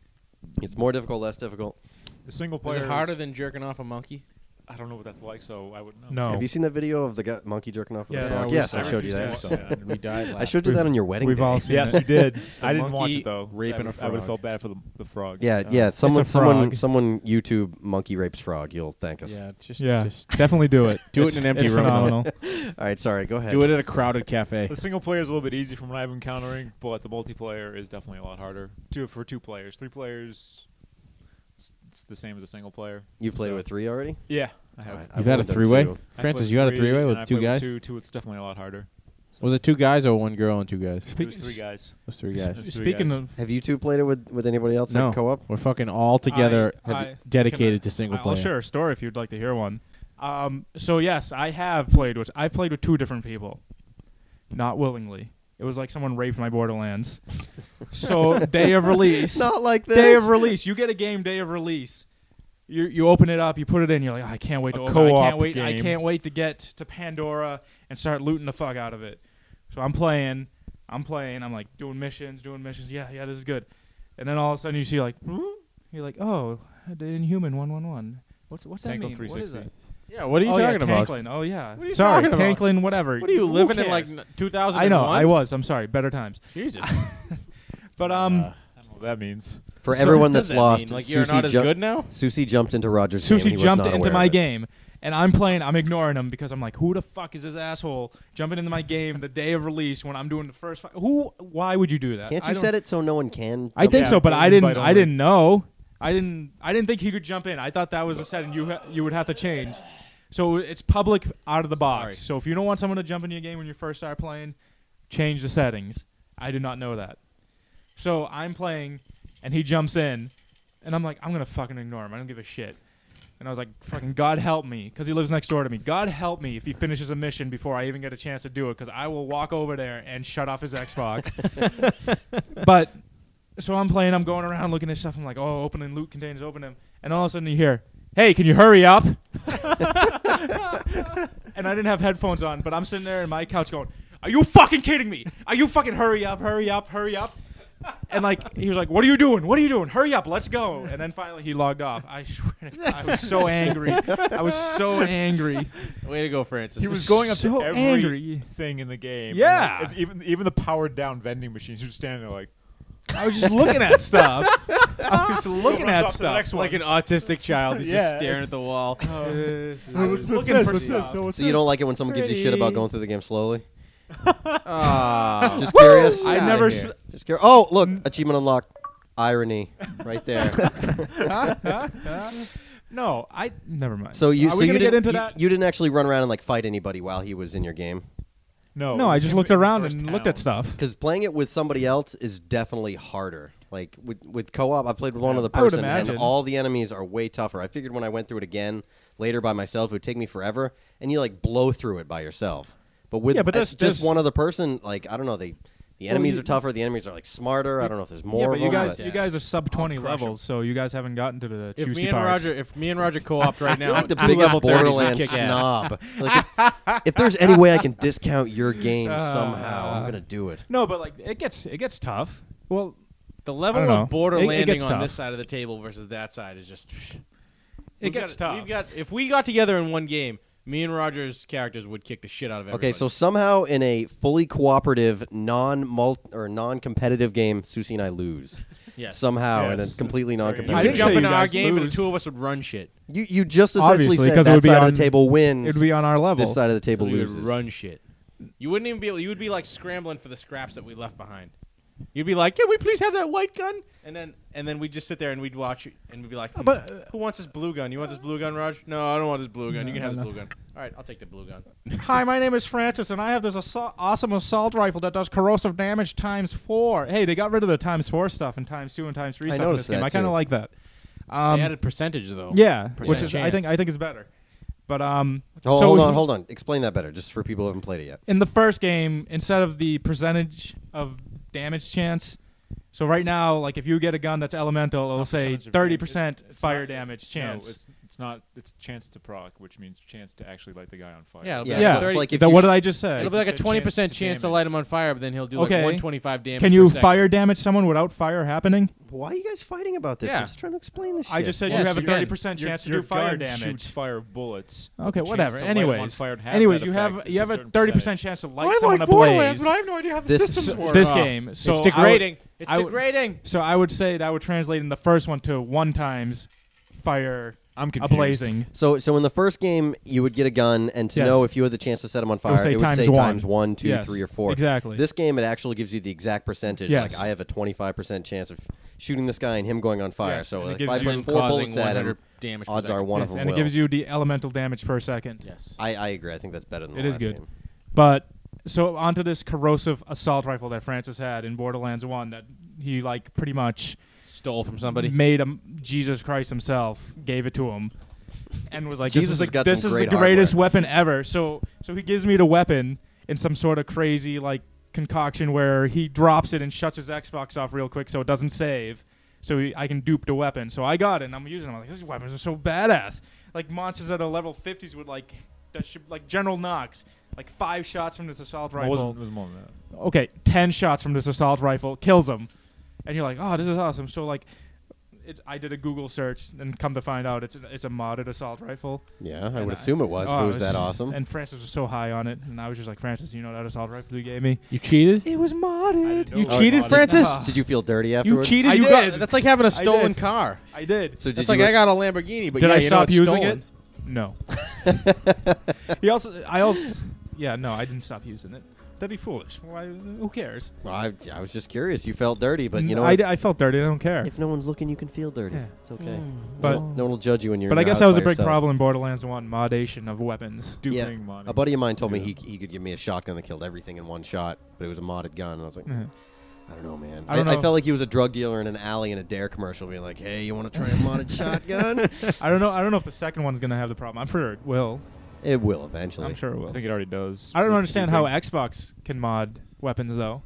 It's more difficult, less difficult. The single Was player it harder than jerking off a monkey? I don't know what that's like, so I wouldn't know. No. Have you seen that video of the guy, monkey jerking off? With Yes. the Yeah, frog? we Yes, saw I it. showed you that. So, And we died I laughing. showed you that on your wedding we've day. all seen Yes, it. you did. The I didn't watch monkey it though. raping I, a I would have frog. felt bad for the, the frog. Yeah, yeah. Someone, a someone, frog. someone YouTube monkey rapes frog. You'll thank us. Yeah, just, Yeah, just definitely do it. do it It's- in an empty it's room. phenomenal. All right, sorry. Go ahead. do it at a crowded cafe. The single player is a little bit easy from what I've been encountering, but the multiplayer is definitely a lot harder. Two for two players, three players. It's, it's the same as a single player. You've played So- with three already. Yeah, I have. All right, You've I've had a only done three-way? two. I Francis, played you got a three, three-way and with I two played guys? Two, two. It's definitely a lot harder. So Was it two guys or one girl and two guys? it was three guys. It was three It was- guys. it was three Speaking guys. of, Have you two played it with, with anybody else? No. Like co-op? We're fucking all together, I- I- dedicated can I- to single I'll player. share a story if you'd like to hear one. Um, so yes, I have played with I played with two different people, not willingly. It was like someone raped my Borderlands. So day of release, Not like this. day of release. You get a game day of release. You you open it up, you put it in. You're like, oh, I can't wait to A open. it. I co-op can't wait. I game. can't wait to get to Pandora and start looting the fuck out of it. So I'm playing. I'm playing. I'm like doing missions, doing missions. Yeah, yeah, this is good. And then all of a sudden you see like, you're like, oh, the Inhuman one one one. What's what's that Tanklin mean? What is that? Yeah, what are you oh, talking yeah, about? Tanklin. Oh yeah. What are you sorry, talking about? Tanklin. Whatever. What are you Who living in cares? like two thousand? I know. I was. I'm sorry. Better times. Jesus. But um, Uh, I don't know what that means. For So everyone what does that's that lost, mean? Like you're Susie not as ju- good now. Susie jumped into Roger's game. Susie He was jumped not into aware my of it. game, and I'm playing. I'm ignoring him because I'm like, who the fuck is this asshole jumping into my game the day of release when I'm doing the first? Fi- who? Why would you do that? Can't I you don't- set it so no one can? I jump think Yeah, so, but but I didn't. invite I only. didn't know. I didn't. I didn't think he could jump in. I thought that was a setting you ha- you would have to change. So it's public out of the box. Sorry. So if you don't want someone to jump into your game when you first start playing, change the settings. I did not know that. So I'm playing, and he jumps in, and I'm like, I'm gonna fucking ignore him. I don't give a shit. And I was like, fucking God help me, because he lives next door to me. God help me if he finishes a mission before I even get a chance to do it, because I will walk over there and shut off his Xbox. But, so I'm playing, I'm going around looking at stuff. I'm like, oh, opening loot containers, open them. And all of a sudden you hear, hey, can you hurry up? And I didn't have headphones on, but I'm sitting there in my couch going, are you fucking kidding me? Are you fucking hurry up, hurry up, hurry up? And like he was like, what are you doing? What are you doing? Hurry up, let's go. And then finally he logged off. I swear to God, I was so angry. I was so angry. Way to go, Francis. He was going up so to every angry. thing in the game. Yeah. And, like, even even the powered down vending machines. He was standing there like. I was just looking at stuff. I was looking Runs at off to the stuff. next one. Like an autistic child who's Yeah, just staring it's- at the wall. I was looking this? for What's stuff. this? So you don't like it when someone gives you shit about going through the game slowly? Ah. Just curious. I Outta never. here. S- Just curious. Oh, look, achievement unlocked. Irony, right there. no, I never mind. So you, Are so we you gonna didn't, get into you, that? you didn't actually run around and like fight anybody while he was in your game. No. no, it I was just him looked in the around first and looked at town. stuff. Because playing it with somebody else is definitely harder. Like with with co-op, I played with one other I would person, and imagine. all the enemies are way tougher. I figured when I went through it again later by myself, it would take me forever, and you like blow through it by yourself. But with Yeah, but uh, that's- just that's- one other person, like I don't know, they the Well, enemies you- are tougher. The enemies are like smarter. I don't know if there's Yeah, more but of you them. guys, but- you guys are sub twenty crush 'em. levels, so you guys haven't gotten to the If juicy me and parts. Roger, if me and Roger co-opt right now, You're like the to biggest level thirties, we Borderlands kick ass. snob. Like, if, if there's any way I can discount your game Uh, somehow, I'm gonna do it. No, but like it gets it gets tough. Well, The level I don't know. of border It- it landing gets on tough. this side of the table versus that side is just. it We've gets got, tough. We've got if we got together in one game, me and Roger's characters would kick the shit out of everybody. Okay, so somehow in a fully cooperative, non or non-competitive game, Susie and I lose. yes. Somehow in Yes, a completely it's very non-competitive. I you didn't game. say jump you into our guys game, and lose. the two of us would run shit. You you just essentially Obviously, said 'cause it that would be side of on- the table wins. It'd be on our level. this side of the table We would loses. run shit. You wouldn't even be able. You would be like scrambling for the scraps that we left behind. You'd be like, "Can we please have that white gun?" And then and then we'd just sit there and we'd watch it and we'd be like, hmm, but, uh, "Who wants this blue gun? You want this blue gun, Raj? No, I don't want this blue gun. No, you can have no, this no. blue gun. All right, I'll take the blue gun." Hi, my name is Francis, and I have this assault, awesome assault rifle that does corrosive damage times four. Hey, they got rid of the times four stuff and times two and times three I stuff in noticed this game. that, I kind of too. like that. Um, they added percentage though. yeah, Percent which is I think chance. I think it's better. But um, Oh, so hold on, he- hold on. Explain that better, just for people who haven't played it yet. in the first game, instead of the percentage of damage chance, so right now, like if you get a gun that's elemental, It's it'll not say percentage of thirty damage. percent It's fire not- damage chance. No, it's it's not. It's chance to proc, which means chance to actually light the guy on fire. Yeah, it'll be Yeah, like yeah, so it's thirty like if Then you what sh- did I just say? It'll be like a Said twenty percent chance to chance to damage. light him on fire, but then he'll do Okay. like one twenty-five damage. Can per you second. fire damage someone without fire happening? Why are you guys fighting about this? Yeah. I'm just trying to explain this shit. I just said Yeah, you have so a you can. thirty percent Your- chance to your do fire gun damage. shoots fire bullets. Okay, The chance whatever. to light them on Anyways, fire and have anyways, that you have effect you is have a certain thirty percentage. percent chance to light someone ablaze. I have no idea how the This- systems s- work. This Oh. game, so it's I would- degrading. It's I would- degrading. So I would say that would translate in the first one to one times fire I'm confused. ablazing. So, so in the first game, you would get a gun, and to Yes. know if you had the chance to set them on It would fire, say it would times say one. times one, two, Yes, three, or four. exactly. This game, it actually gives you the exact percentage. Yes. Like I have a twenty-five percent chance of shooting this guy and him going on fire. Yes, So and it like, gives if I you put four causing bullets at one hundred him, damage. per odds are second. one Yes, of them and will. it gives you the elemental damage per second. Yes. I, I agree. I think that's better than the It is last good. game. But so onto this corrosive assault rifle that Francis had in Borderlands one that he like pretty much Stole from somebody. made him Jesus Christ himself, gave it to him, and was like, Jesus "This has is the, got this some is the great greatest hardware. weapon ever." So so he gives me the weapon in some sort of crazy like concoction where he drops it and shuts his Xbox off real quick so it doesn't save. So he, I can dupe the weapon. So I got it and I'm using it. I'm like, these weapons are so badass. Like monsters at a level fifties would like that should, like General Knox, like five shots from this assault It rifle. wasn't, it was more than that. Okay, ten shots from this assault rifle kills him, and you're like, oh, this is awesome. So like, it, I did a Google search and come to find out it's a, it's a modded assault rifle. Yeah, I And would assume it was. oh, if it was that awesome. And Francis was so high on it, and I was just like, Francis, you know that assault rifle you gave me? You cheated. It was modded. didn't You know it cheated, was modded. Francis. Ah. Did you feel dirty You afterwards? cheated. I you did. got. That's like having a stolen did. car. I did. So did That's you like I got a Lamborghini, but Did yeah, I you know stop it's using stolen. it? No. he also. I also. Yeah, no, I didn't stop using it. That'd be foolish. Why? Who cares? Well, I, I was just curious. You felt dirty, but you know I, what? d- I felt dirty. I don't care. If no one's looking, you can feel dirty. Yeah. It's okay. But- no, one- no one will judge you when you're. But in I your guess house that was by a big yourself. problem in Borderlands one, moddation of weapons. Yeah, Duping money. a buddy of mine told me he he could give me a shotgun that killed everything in one shot, but it was a modded gun. And I was like, Mhm. I don't know, man. I I, don't I know. felt like he was a drug dealer in an alley in a Dare commercial, being like, "Hey, you want to try a modded shotgun?" I don't know. I don't know if the second one's gonna have the problem. I'm sure it will. It will eventually. I'm sure it I will. think it already does. I don't With understand the how big Xbox can mod weapons though.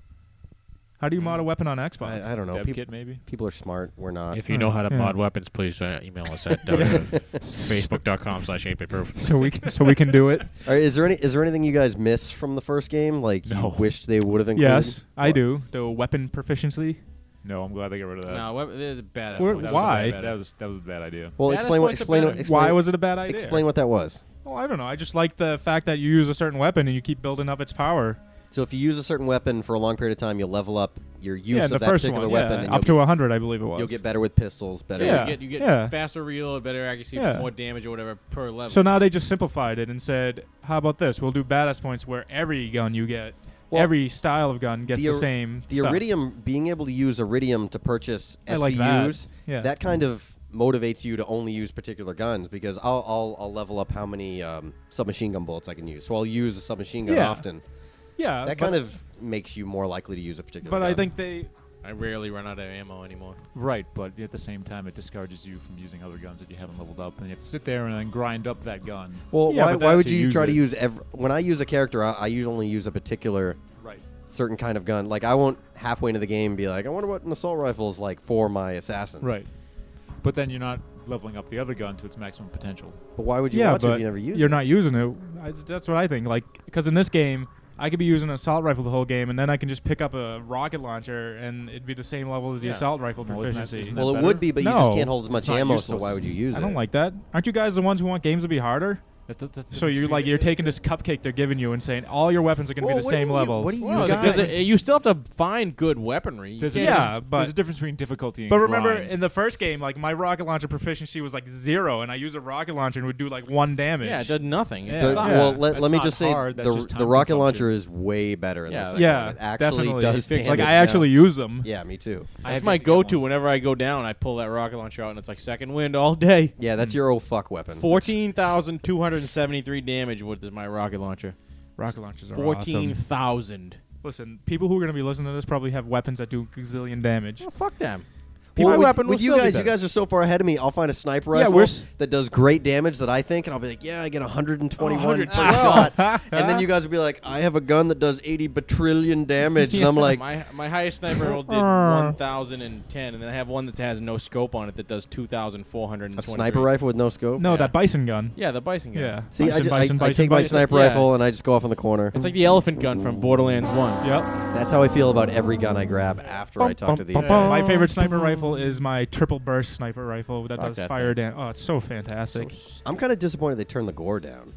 How do you mod a weapon on Xbox? I, I don't know. dev Peop- kit maybe. people are smart. We're not. If you know how to Yeah. mod weapons, please uh, email us at facebook dot com slash eight bit proof. so we can, so we can do it. All right, is there any? Is there anything you guys miss from the first game? Like No. you wished they would have included? Yes, I What? do. The weapon proficiency. No, I'm glad they got rid of that. No, wep- they're the badass. Where- points. That was why? a bad- That was that was a bad idea. Well, Badass explain what. points are Explain what. better. Explain, Why was it a bad idea? Explain what that was. Well, I don't know. I just like the fact that you use a certain weapon and you keep building up its power. So if you use a certain weapon for a long period of time, you'll level up your use yeah, of the that first particular one, weapon, yeah, and up you'll to a hundred, I believe it was. You'll get better with pistols. Better. Yeah. You get, you get yeah. faster reload, better accuracy, Yeah. more damage or whatever per level. So now they just simplified it and said, "How about this? We'll do badass points where every gun you get, Well, every style of gun gets the the, ir- same." The stuff." iridium, being able to use iridium to purchase I S D Us, like that. Yeah. that kind of motivates you to only use particular guns because I'll I'll, I'll level up how many um, submachine gun bullets I can use. So I'll use a submachine gun Yeah. often. yeah, That but, kind of makes you more likely to use a particular But gun. I think they. I rarely run out of ammo anymore. Right, but at the same time, it discourages you from using other guns that you haven't leveled up, and you have to sit there and then grind up that gun. Well, Yeah, why, but why that- would to you use try to it- use ev- when I use a character? I, I usually only use a particular Right. certain kind of gun. Like I won't halfway into the game be like, I wonder what an assault rifle is like for my assassin. Right. But then you're not leveling up the other gun to its maximum potential. But why would you Yeah, want to but if you never use you're it? not using it. I, that's what I think. Like, because in this game, I could be using an assault rifle the whole game, and then I can just pick up a rocket launcher, and it'd be the same level as the Yeah. assault rifle Well, isn't that- proficiency. isn't Well, that it would better? be, but you just No, can't hold as much it's not ammo. So useless. why would you use I it? don't like that. Aren't you guys the ones who want games to be harder? That, that, that's the So difference you're like between- you're taking this cupcake they're giving you and saying all your weapons are going to Well, be the what do same you- levels. what do you Well, guys- because it, you still have to find good weaponry. You There's a, can't Yeah, difference, but- there's a difference between difficulty and But remember, grind. in the first game, like my rocket launcher proficiency was like zero, and I used a rocket launcher and would do like one damage. Yeah, it does nothing. It Yeah. So- sucks. Well, let, That's let me not just say hard, that's the, just the time rocket consumption. launcher is way better in Yeah. the second yeah, one. It actually definitely. does Like damage I now. actually use them. Yeah, me too. I That's have my yet to get go-to one. whenever I go down. I pull that rocket launcher out, and it's like second wind all day. Yeah, that's your oh fuck weapon. Fourteen thousand two hundred seventy-three damage with this my rocket launcher. Rocket launchers are Fourteen awesome. thousand. Listen, people who are going to be listening to this probably have weapons that do gazillion damage. Well, fuck them. Well, My with, weapon with will you still be guys, you better. guys are so far ahead of me. I'll find a sniper Yeah, rifle we're s- that does great damage that I think, and I'll be like, yeah, I get one hundred twenty-one per one hundred shot. And then you guys will be like, I have a gun that does eighty batrillion damage, and I'm like, my my highest sniper roll did one thousand ten, and then I have one that has no scope on it that does two thousand four hundred a twenty. sniper rifle with no scope. No, Yeah. that bison gun. Yeah, the bison gun. Yeah. See, I, bison, ju- I, bison, I bison, take my bison. sniper yeah. rifle and I just go off in the corner. It's like the elephant gun from Borderlands one. Yep. That's how I feel about every gun I grab after I talk to the. My favorite sniper rifle is my triple burst sniper rifle that Fuck does that fire thing. damage. Oh, it's so fantastic. I'm kind of disappointed they turned the gore down.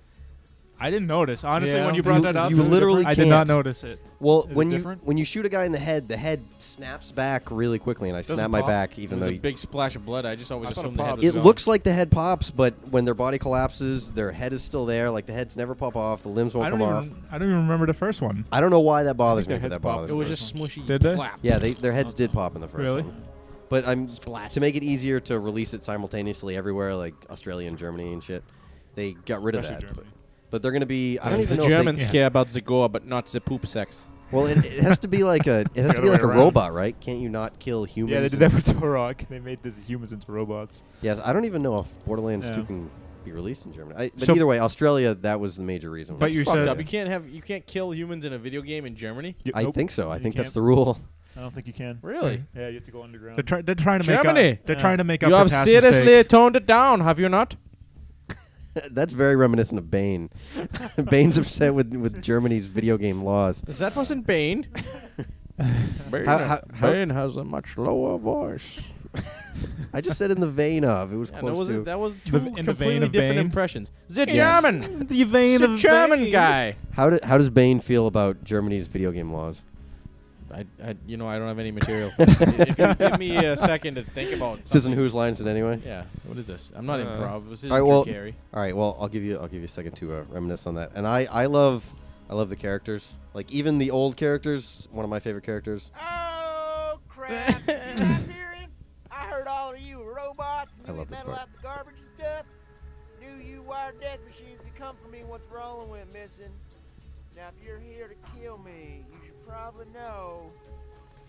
I didn't notice. Honestly, Yeah. when you You- brought that up, you literally I did not can't. notice it. Well, Is when it you different? when you shoot a guy in the head, the head snaps back really quickly, and I Doesn't snap my pop? back even There's though a you- big splash of blood. I just always I thought assumed it the head popped. was it gone. looks like the head pops, but when their body collapses, their head is still there. Like the heads never pop off, the limbs won't I don't come even. off. I don't even remember the first one. I don't know why that bothers me. their But heads that popped. bothers It me. was just smushy. Did they? plap. Yeah, they, their heads did pop in the first Really? one. But I'm Splat. to make it easier to release it simultaneously everywhere, like Australia and Germany and shit. They got rid of Especially that. Germany. But they're going to be. I don't The even know. Germans If they, care about the gore, but not the poop sex. well, it, it has to be like a. It has the to be other like a way around. robot, right? Can't you not kill humans? Yeah, they did and- that for Turok. They made the humans into robots. Yeah, I don't even know if Borderlands Yeah. two can be released in Germany. I, but So- either way, Australia, that was the major reason. But That's you fucked said- Up. You can't have. You can't kill humans in a video game in Germany. You- I nope. think so. I You think that's can't. the rule. I don't think you can. Really? Yeah, you have to go underground. They're, try- they're trying to make Germany. up. They're Yeah. trying to make up You for have past seriously mistakes. toned it down, have you not? That's very reminiscent of Bane. Bane's upset with, with Germany's video game laws. That wasn't Bane. Bane, How- how- how- Bane has a much lower voice. I just said in the vein of. It was Yeah, close that was to. that was The two v- in the completely vein of different Bane? impressions. The Yes. German, The vein the of German Bane. guy. How, do, how does Bane feel about Germany's video game laws? I, I, you know, I don't have any material. For that. If you give me a second to think about This isn't something. whose lines it anyway. Yeah. What is this? I'm not Uh, improv. This is All right, well- Carey. All right, well, I'll give you I'll give you a second to uh, reminisce on that. And I, I love I love the characters. Like even the old characters, one of my favorite characters. Oh, crap. Did I hear him? I heard all of you were robots and I you love this metal part. out the garbage and stuff. Knew you wired death machines would come for me once Roland went missing. Now, if you're here to kill me, you should probably know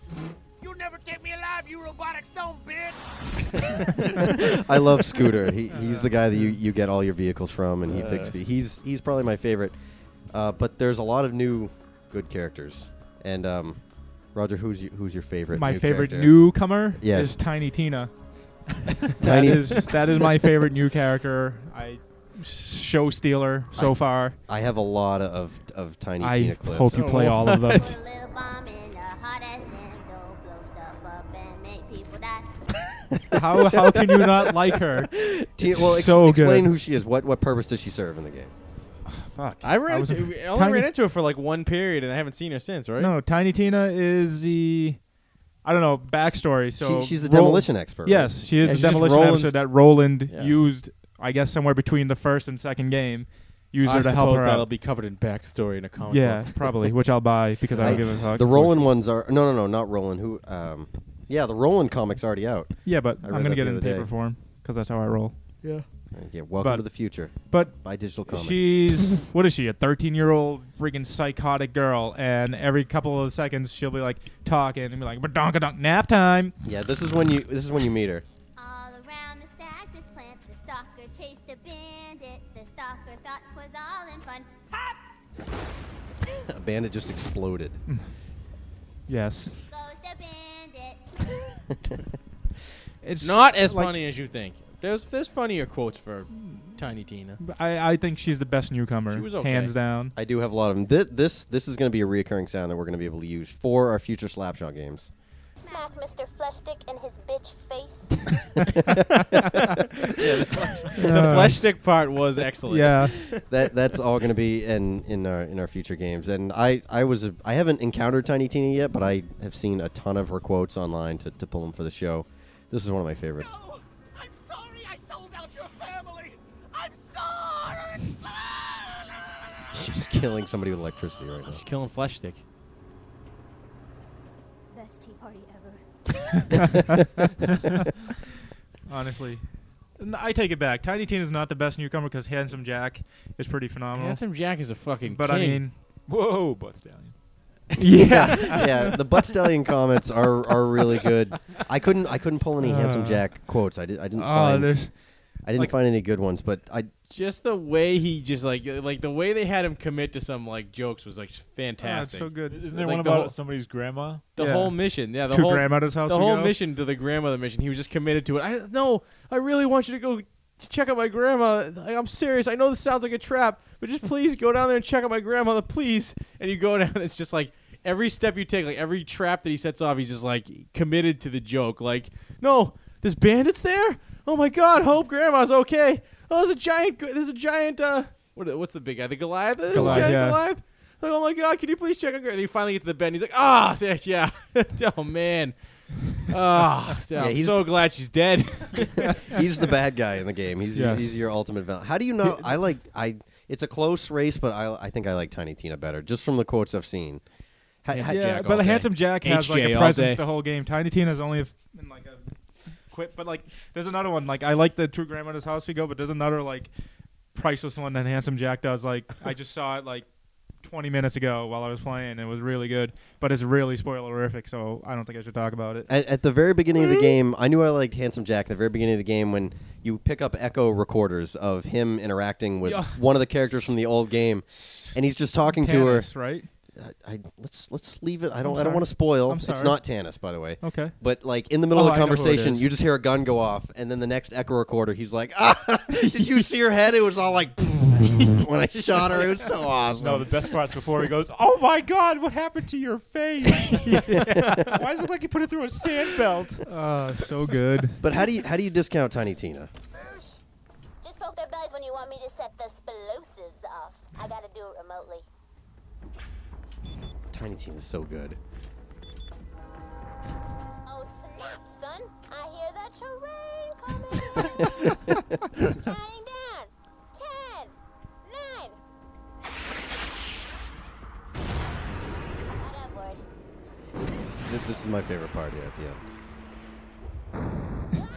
You'll never take me alive, you robotic son of a bitch! I love Scooter. He, he's the guy that you, you get all your vehicles from, and he fixes it. He's he's probably my favorite. Uh, but there's a lot of new good characters. And um, Roger, who's you, who's your favorite? My new favorite character? newcomer Yes. is Tiny Tina. Tiny- that is that is my favorite new character. I show stealer so I- far. I have a lot of of Tiny I Tina clips. hope you play all of them. Put a little bomb in a hot-ass Nando, blow stuff up and make people die. how how can you not like her? Tina, It's well, ex- so explain good. who she is. What what purpose does she serve in the game? Fuck. I ran was into, a I only Tiny- ran into her for like one period, and I haven't seen her since. Right? No, Tiny Tina is the I don't know backstory. So She- she's the Ro- demolition expert, right? Yes, she is Yeah, the she's just demolition Roland's- expert that Roland Yeah. used. I guess somewhere between the first and second game, used I her to help suppose her that'll out. be covered in backstory in a comic Yeah, book. probably, which I'll buy because I I- don't give a fuck. The Roland ones are no no no not Roland. Who? Um, yeah, the Roland comic's already out. Yeah, but I I'm read gonna that get the it in other paper day. form because that's how I roll. Yeah. Uh, Yeah, welcome But- to the future. But By Digital Comic. she's what is she? A thirteen-year-old freaking psychotic girl, and every couple of seconds she'll be like talking and be like, "Badonkadonk, nap time." Yeah, this is when you this is when you meet her. All around the stack, this plant, the stalker chased the bandit. The stalker thought 'twas all in fun. Pop! A bandit just exploded. Yes, Goes the bandit. it's Not as like- funny as you think. There's there's funnier quotes for Tiny Tina. I, I think she's the best newcomer, She was okay. hands down. I do have a lot of them. This this, this is going to be a reoccurring sound that we're going to be able to use for our future Slapshot games. Smack Mister Fleshstick in his bitch face. The flesh stick part was excellent. Yeah, That that's all going to be in in our in our future games. And I I was a, I haven't encountered Tiny Tina yet, but I have seen a ton of her quotes online to, to pull them for the show. This is one of my favorites. No! I'm sorry I sold out your family! I'm sorry! She's killing somebody with electricity right now. She's killing flesh stick. Best tea party ever. honestly. N- I take it back. Tiny Tina's not the best newcomer because Handsome Jack is pretty phenomenal. Handsome Jack is a fucking but king. I mean, Whoa, butt stallion. yeah, Yeah, the Butt Stallion comments are, are really good. I couldn't I couldn't pull any Handsome Uh, Jack quotes. I, did, I didn't oh, find there's I didn't like- find any good ones, but I Just the way he just like like the way they had him commit to some like jokes was like ah, it's fantastic. so good. Isn't there Like one the about whole- somebody's grandma? The Yeah. whole mission, yeah, the To whole grandmother's house the we whole go? mission to the grandmother mission. He was just committed to it. I no, I really want you to go to check out my grandma. Like, I'm serious. I know this sounds like a trap, but just please go down there and check out my grandmother, please. And you go down, and it's just like every step you take, like every trap that he sets off, he's just like committed to the joke. Like, no, there's bandits there. Oh my God, hope grandma's okay. Oh, there's a giant. There's a giant. Uh, what, what's the big guy? The Goliath. There's Goliath, a giant yeah. Goliath. Like, oh my God, can you please check out grandma? And you finally get to the bed, and he's like, ah, yeah. Oh man. Ah, Yeah, I'm he's so glad she's dead. he's the bad guy in the game. He's Yes. he's your ultimate villain. How do you know? I like I. It's a close race, but I I think I like Tiny Tina better, just from the quotes I've seen. Ha- Yeah, ha- Yeah, Jack but all a day. Handsome Jack has like H J a all presence day. the whole game. Tiny Tina's only f- in like a quit, but like there's another one. Like I like the True Grandmother's House we go, but there's another like priceless one that Handsome Jack does. Like I just saw it like twenty minutes ago while I was playing. And it was really good, but it's really spoilerific, so I don't think I should talk about it. At, at the very beginning of the game, I knew I liked Handsome Jack. At the very beginning of the game, when you pick up echo recorders of him interacting with Yeah. one of the characters from the old game, and he's just talking to her. Tannis, right? I, I let's let's leave it. I don't I'm I don't sorry. want to spoil. I'm It's sorry. not Tannis, by the way. Okay. But like in the middle Oh, of the I know who it conversation, is. you just hear a gun go off, and then the next echo recorder, he's like, "Ah, did you see her head? It was all like when I shot her. It was so awesome." No, the best part's before he goes, "Oh my God, what happened to your face? Why does it look like you put it through a sand belt?" Uh, so good. But how do you how do you discount Tiny Tina? Just poke their bellies when you want me to set the explosives off. I gotta do it remotely. Tiny Tina's so good. Oh snap, son! I hear the terrain coming. Counting down. Ten, nine. What up, word? Th- This is my favorite part here at the end.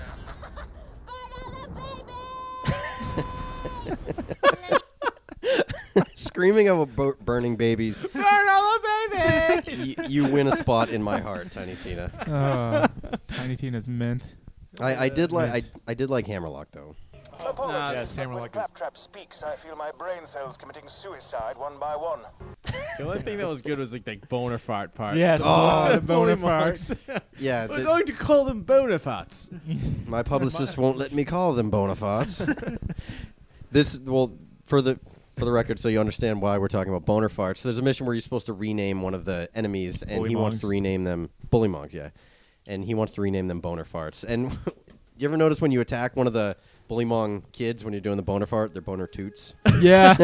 Burn all the baby! Screaming of a bu- burning babies. Burn all the babies. y- you win a spot in my heart, Tiny Tina. Uh, Tiny Tina's mint. I, I did like I, I did like Hammerlock though. Apologies, yes, but Hammerlock when is- Claptrap speaks, I feel my brain cells committing suicide one by one. The only thing that was good was like the boner fart part. Yes. Oh, the boner Bullymong's. Yeah, We're the- going to call them boner farts. my publicist won't let me call them Bonafarts. This well for the for the record, so you understand why we're talking about boner farts. There's a mission where you're supposed to rename one of the enemies, and he wants to Bullymongs. rename them Bullymongs, yeah, and he wants to rename them boner farts. And you ever notice when you attack one of the Bullymong kids when you're doing the boner fart, they're boner toots? Yeah.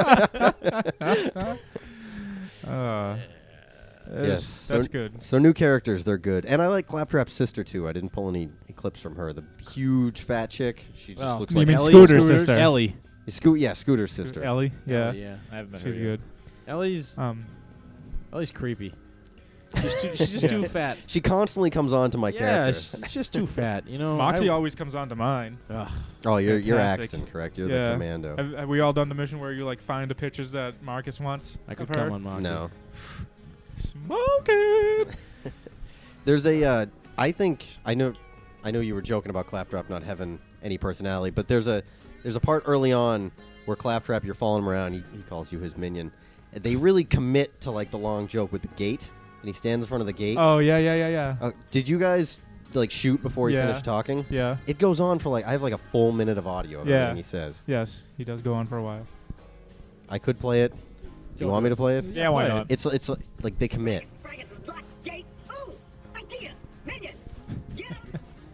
uh, Yes, that's, that's so, good. So new characters, they're good, and I like Claptrap's sister too. I didn't pull any clips from her. The huge fat chick, she just Oh. looks You like mean Ellie. Scooter's sister? Ellie. Sco- yeah, Scooter's sister. Ellie. Yeah. Ellie, yeah. I haven't met She's her yet. good. Ellie's Um, Ellie's creepy. She's, too, she's just too fat. She constantly comes on to my Yeah, character. she's just too fat. You know, Moxie I, always comes on to mine. Ugh. Oh, you're you're Fantastic. Axton, correct? You're yeah. the commando. Have, have we all done the mission where you like find the pictures that Marcus wants? I could of her? come on Moxie. No, Smoking. there's a. Uh, I think I know. I know you were joking about Claptrap not having any personality, but there's a there's a part early on where Claptrap, you're following him around. He, he calls you his minion. And they really commit to like the long joke with the gate, and he stands in front of the gate. Oh yeah, yeah, yeah, yeah. Uh, did you guys like shoot before he Yeah. finished talking? Yeah. It goes on for like I have like a full minute of audio of Yeah. everything he says. Yes, he does go on for a while. I could play it. Do you want me to play it? Yeah, why Play not? It's it's like they commit. Dragon, black gate. Ooh, idea, minion. Get him.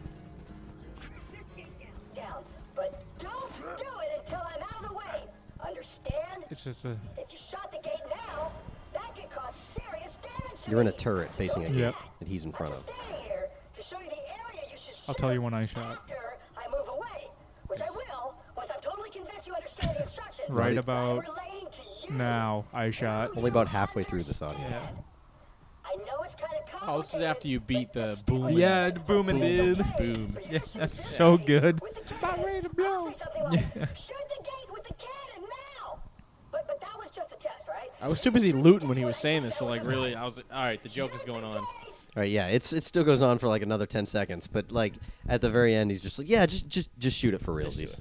This gate down, down. But don't do it until I'm out of the way. Understand? It's just a. If you shot the gate now, that could cause serious damage to You're in a me. turret facing a Don't do gate Yep. that he's in I'm front just of. standing here to show you the area you should I'll shoot tell you when I shot. after I move away, which I will once I'm totally convinced you understand the instructions. Right Right. about I'm relating to you. now, I shot. Only about halfway through this audio. Yeah. I know it's kind of complicated. Oh, this is after you beat but the just boom. stick Yeah, with the it. booming It's dude. okay, Boom. but you Yeah, should that's say so good. with the About cannon. ready to I'll blow. say something like, Yeah. shoot the gate with the cannon now. But but that was just a test, right? I was too busy looting when he was saying this, so like really, I was like, all right, the joke is going on. All right, yeah, it's it still goes on for like another ten seconds, but like at the very end, he's just like, yeah, just just just shoot it for realsies.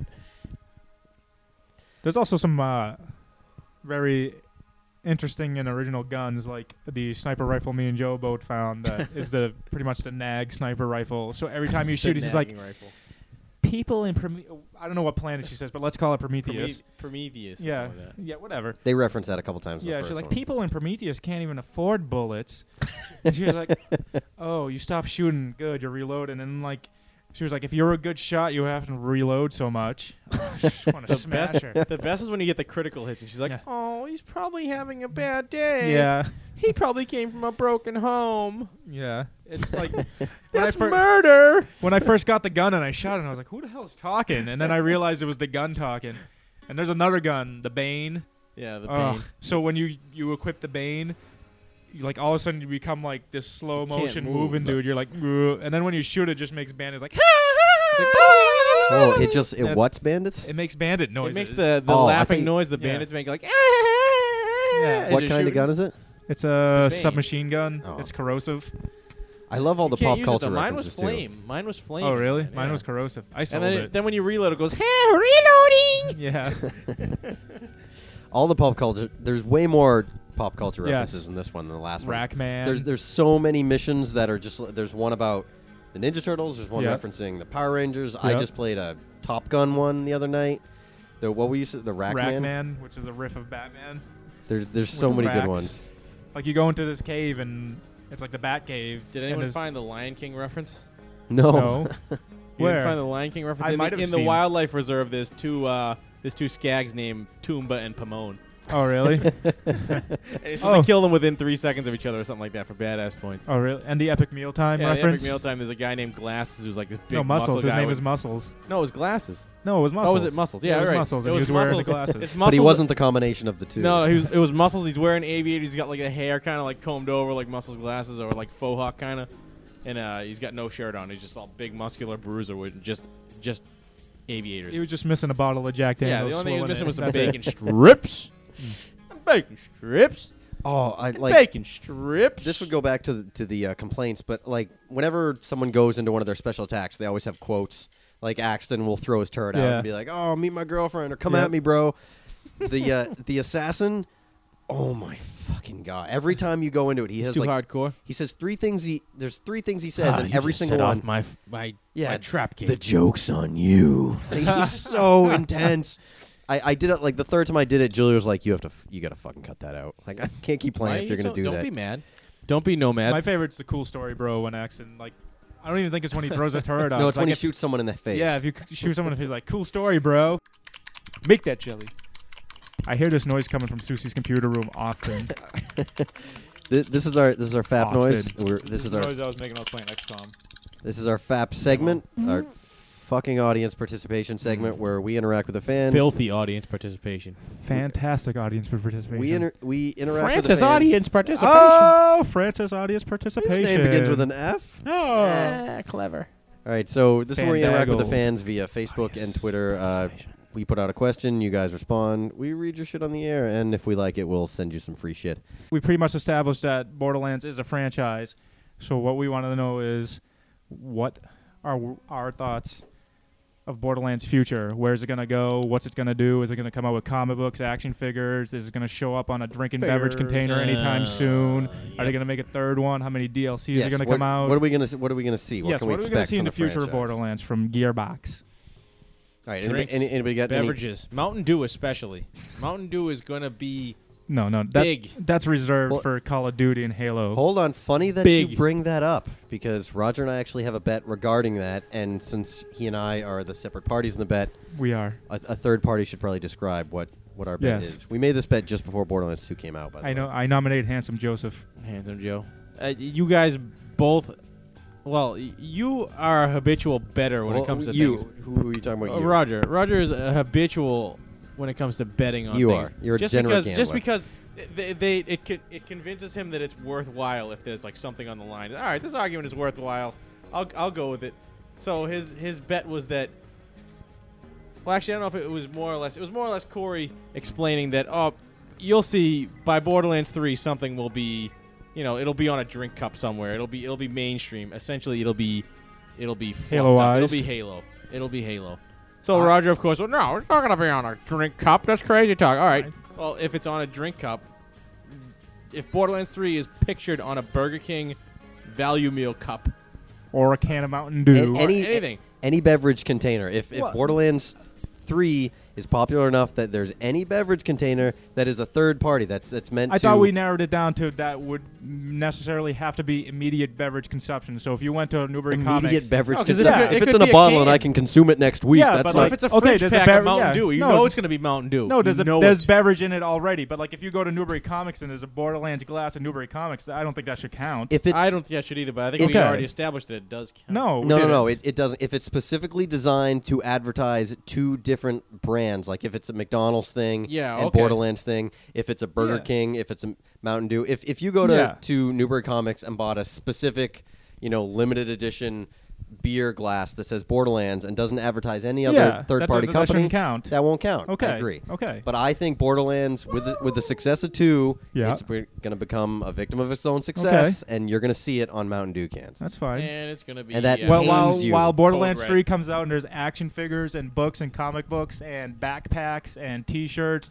There's also some uh, very interesting and original guns, like the sniper rifle me and Joe both found. That is the pretty much the Nag sniper rifle. So every time you shoot, The he's like, nagging rifle. people in Prome- I don't know what planet she says, but let's call it Prometheus. Promet- Prometheus. or Yeah, something like that. yeah, whatever. They reference that a couple times. in the Yeah, first she's like, one. people in Prometheus can't even afford bullets. And she was like, oh, you stop shooting, good, you're reloading. And like, she was like, if you're a good shot, you have to reload so much. Oh, I just want to The smash best, her. the best is when you get the critical hits, and she's like, Yeah. "Oh, he's probably having a bad day. Yeah, he probably came from a broken home. yeah. It's like when I, That's fir- murder." when I first got the gun and I shot it, and I was like, who the hell is talking? And then I realized it was the gun talking. And there's another gun, the Bane. Yeah, the Ugh. pain. So when you you equip the Bane, you, like all of a sudden you become like this slow can't motion move. moving dude. You're like, "Ugh," and then when you shoot, it just makes bandits like, Oh, it just it And what's bandits? it makes bandit It noises. makes the, the Oh, I laughing think- noise the Yeah. bandits make, like, Yeah. What kind of gun is it? It's a Bane. submachine gun. Oh. It's corrosive. I love all the You can't pop use it, culture though. Mine was references flame. Mine was flame. Oh, really? Yeah. Mine was corrosive. I And sold then, it. it, then when you reload, it goes, "Hey, reloading!" yeah. too. All the pop culture. There's way more pop culture Yes. references in this one than the last one. Rackman. There's there's so many missions that are just li- there's one about the Ninja Turtles. There's one Yep. referencing the Power Rangers. I Yep. just played a Top Gun one the other night. The what we used to the Rackman. Rackman, which is a riff of Batman. There's there's so With many racks. good ones. Like you go into this cave and it's like the Bat Cave. Did and anyone there's- find the Lion King reference? No. No. You Where? didn't find the Lion King reference? I in might the, have in the seen- wildlife reserve, there's two uh, there's two skags named Toomba and Pomone. Oh, really? And it's just Oh. to kill them within three seconds of each other or something like that for badass points. oh, really? And the Epic Mealtime yeah, the reference? Epic Mealtime, there's a guy named Glasses who's like this big no, Muscles. muscle His guy name with- is Muscles. No, it was Glasses. No, it was Muscles. Oh, was it Muscles? Yeah, it was right. Muscles, It and he was was wearing Muscles. the glasses. It's But Muscles. he wasn't the combination of the two. No, he was, it was Muscles. He's wearing aviators. He's got like the hair kind of like combed over, like Muscles glasses, or like faux hawk kind of. And uh, he's got no shirt on. He's just all big, muscular bruiser with just just aviators. He was just missing a bottle of Jack yeah, Daniels. the only thing he was swilling missing it. was some That's it. bacon strips. Bacon strips. Oh, I like bacon strips. This would go back to the, to the uh, complaints, but like whenever someone goes into one of their special attacks, they always have quotes. Like Axton will throw his turret out Yeah. and be like, "Oh, meet my girlfriend," or "Come Yep. at me, bro." The uh, the assassin. Oh my fucking god! Every time you go into it, he He's has too like hardcore. he says three things. He there's three things he says, Ah, and you every just single set one. off my f- my yeah, my trap game. The joke's on you. He's so intense. I, I did it like the third time I did it. Julia was like, "You have to, f- you gotta fucking cut that out. Like I can't keep Why playing are if you're you gonna so- do don't that." be mad. Don't be nomad. My favorite's the cool story, bro. When X and like, I don't even think it's when he throws a turret out. No, it's like when he if- shoots someone in the face. Yeah, if you c- shoot someone in the face, like, cool story, bro. Make that jelly. I hear this noise coming from Susie's computer room often. Th- this is our this is our F A P Often. noise. We're, this, This is is the our noise I was making. I was playing X COM. this is our F A P segment, our fucking audience participation segment where we interact with the fans. Filthy audience participation. Fantastic audience participation. We inter- we interact Francis with the fans. audience participation. Oh, Francis audience His participation. name begins with an F. Oh. Ah, clever. All right, so this is where we interact with the Fandangled. fans via Facebook and Twitter. Uh, we put out a question, you guys respond. We read your shit on the air, and if we like it, we'll send you some free shit. We pretty much established that Borderlands is a franchise. So what we want to know is what are our thoughts of Borderlands' future? Where's it going to go? What's it going to do? Is it going to come out with comic books, action figures? Is it going to show up on a drinking beverage Figures. container anytime Uh, soon? Are yeah. they going to make a third one? How many D L Cs Yes, are going to what, come out? What are we gonna? What are we gonna see? What yes, can we what are we going to expect see in from the future of franchise? Borderlands from Gearbox? All right, anybody, Drinks, any, anybody got any? Beverages. Mountain Dew especially. Mountain Dew is going to be No, no, that's, Big. that's reserved Well- for Call of Duty and Halo. Hold on, funny that Big. you bring that up because Roger and I actually have a bet regarding that, and since he and I are the separate parties in the bet, We are. a, a third party should probably describe what, what our bet Yes. is. We made this bet just before Borderlands two came out. By the I way. know. I nominate Handsome Joseph. Handsome Joe. Uh, you guys both. Well, y- you are a habitual better when Well, it comes to you. things. Who are you talking about? Uh, you? Roger. Roger is a habitual when it comes to betting on You things. are. You're a just degenerate because, Just gambler. because they, they it con- it convinces him that it's worthwhile if there's like something on the line. All right, this argument is worthwhile. I'll I'll go with it. So his his bet was that. Well, actually, I don't know if it was more or less. It was more or less Corey explaining that. Oh, you'll see by Borderlands three something will be. You know, it'll be on a drink cup somewhere. It'll be it'll be mainstream. Essentially, it'll be it'll be fluffed up. Halo-ized. It'll be Halo. It'll be Halo. So Roger, of course, well, no, it's not gonna be on a drink cup. That's crazy talk. All right. Well, if it's on a drink cup, if Borderlands three is pictured on a Burger King value meal cup, Or a can of Mountain Dew. A- any anything. any beverage container. If if What? Borderlands three is popular enough that there's any beverage container that is a third party that's that's meant I to. thought we narrowed it down to that would necessarily have to be immediate beverage consumption. So if you went to Newbury immediate Comics, beverage No, 'cause consumption. it could- it if it's could in a be a bottle and can. I can consume it next week, Yeah, that's but not. like- if it's a okay, fridge there's a pack bev- of Mountain yeah, Dew, you no, know it's gonna be Mountain Dew. no, there's you a, know there's it. beverage in it already. But like if you go to Newbury Comics and there's a Borderlands glass in Newbury Comics, I don't think that should count. if it's I don't think that should either, but I think Okay. we already established that it does count. no, we no, no, no. didn't. It, it doesn't. If it's specifically designed to advertise two different brands, like if it's a McDonald's thing Yeah, and okay. Borderlands thing, if it's a Burger Yeah. King, if it's a Mountain Dew, if if you go to Yeah. to Newbury Comics and bought a specific, you know, limited edition beer glass that says Borderlands and doesn't advertise any other Yeah, third that- party that company, shouldn't count. That won't count. Okay, I agree. okay. But I think Borderlands, with the, with the success of two, Yeah. it's going to become a victim of its own success, and you're going to see it on Mountain Dew cans. That's fine. And it's gonna be And that yeah, well, pains while you. while Borderlands Code Red. three comes out and there's action figures and books and comic books and backpacks and T-shirts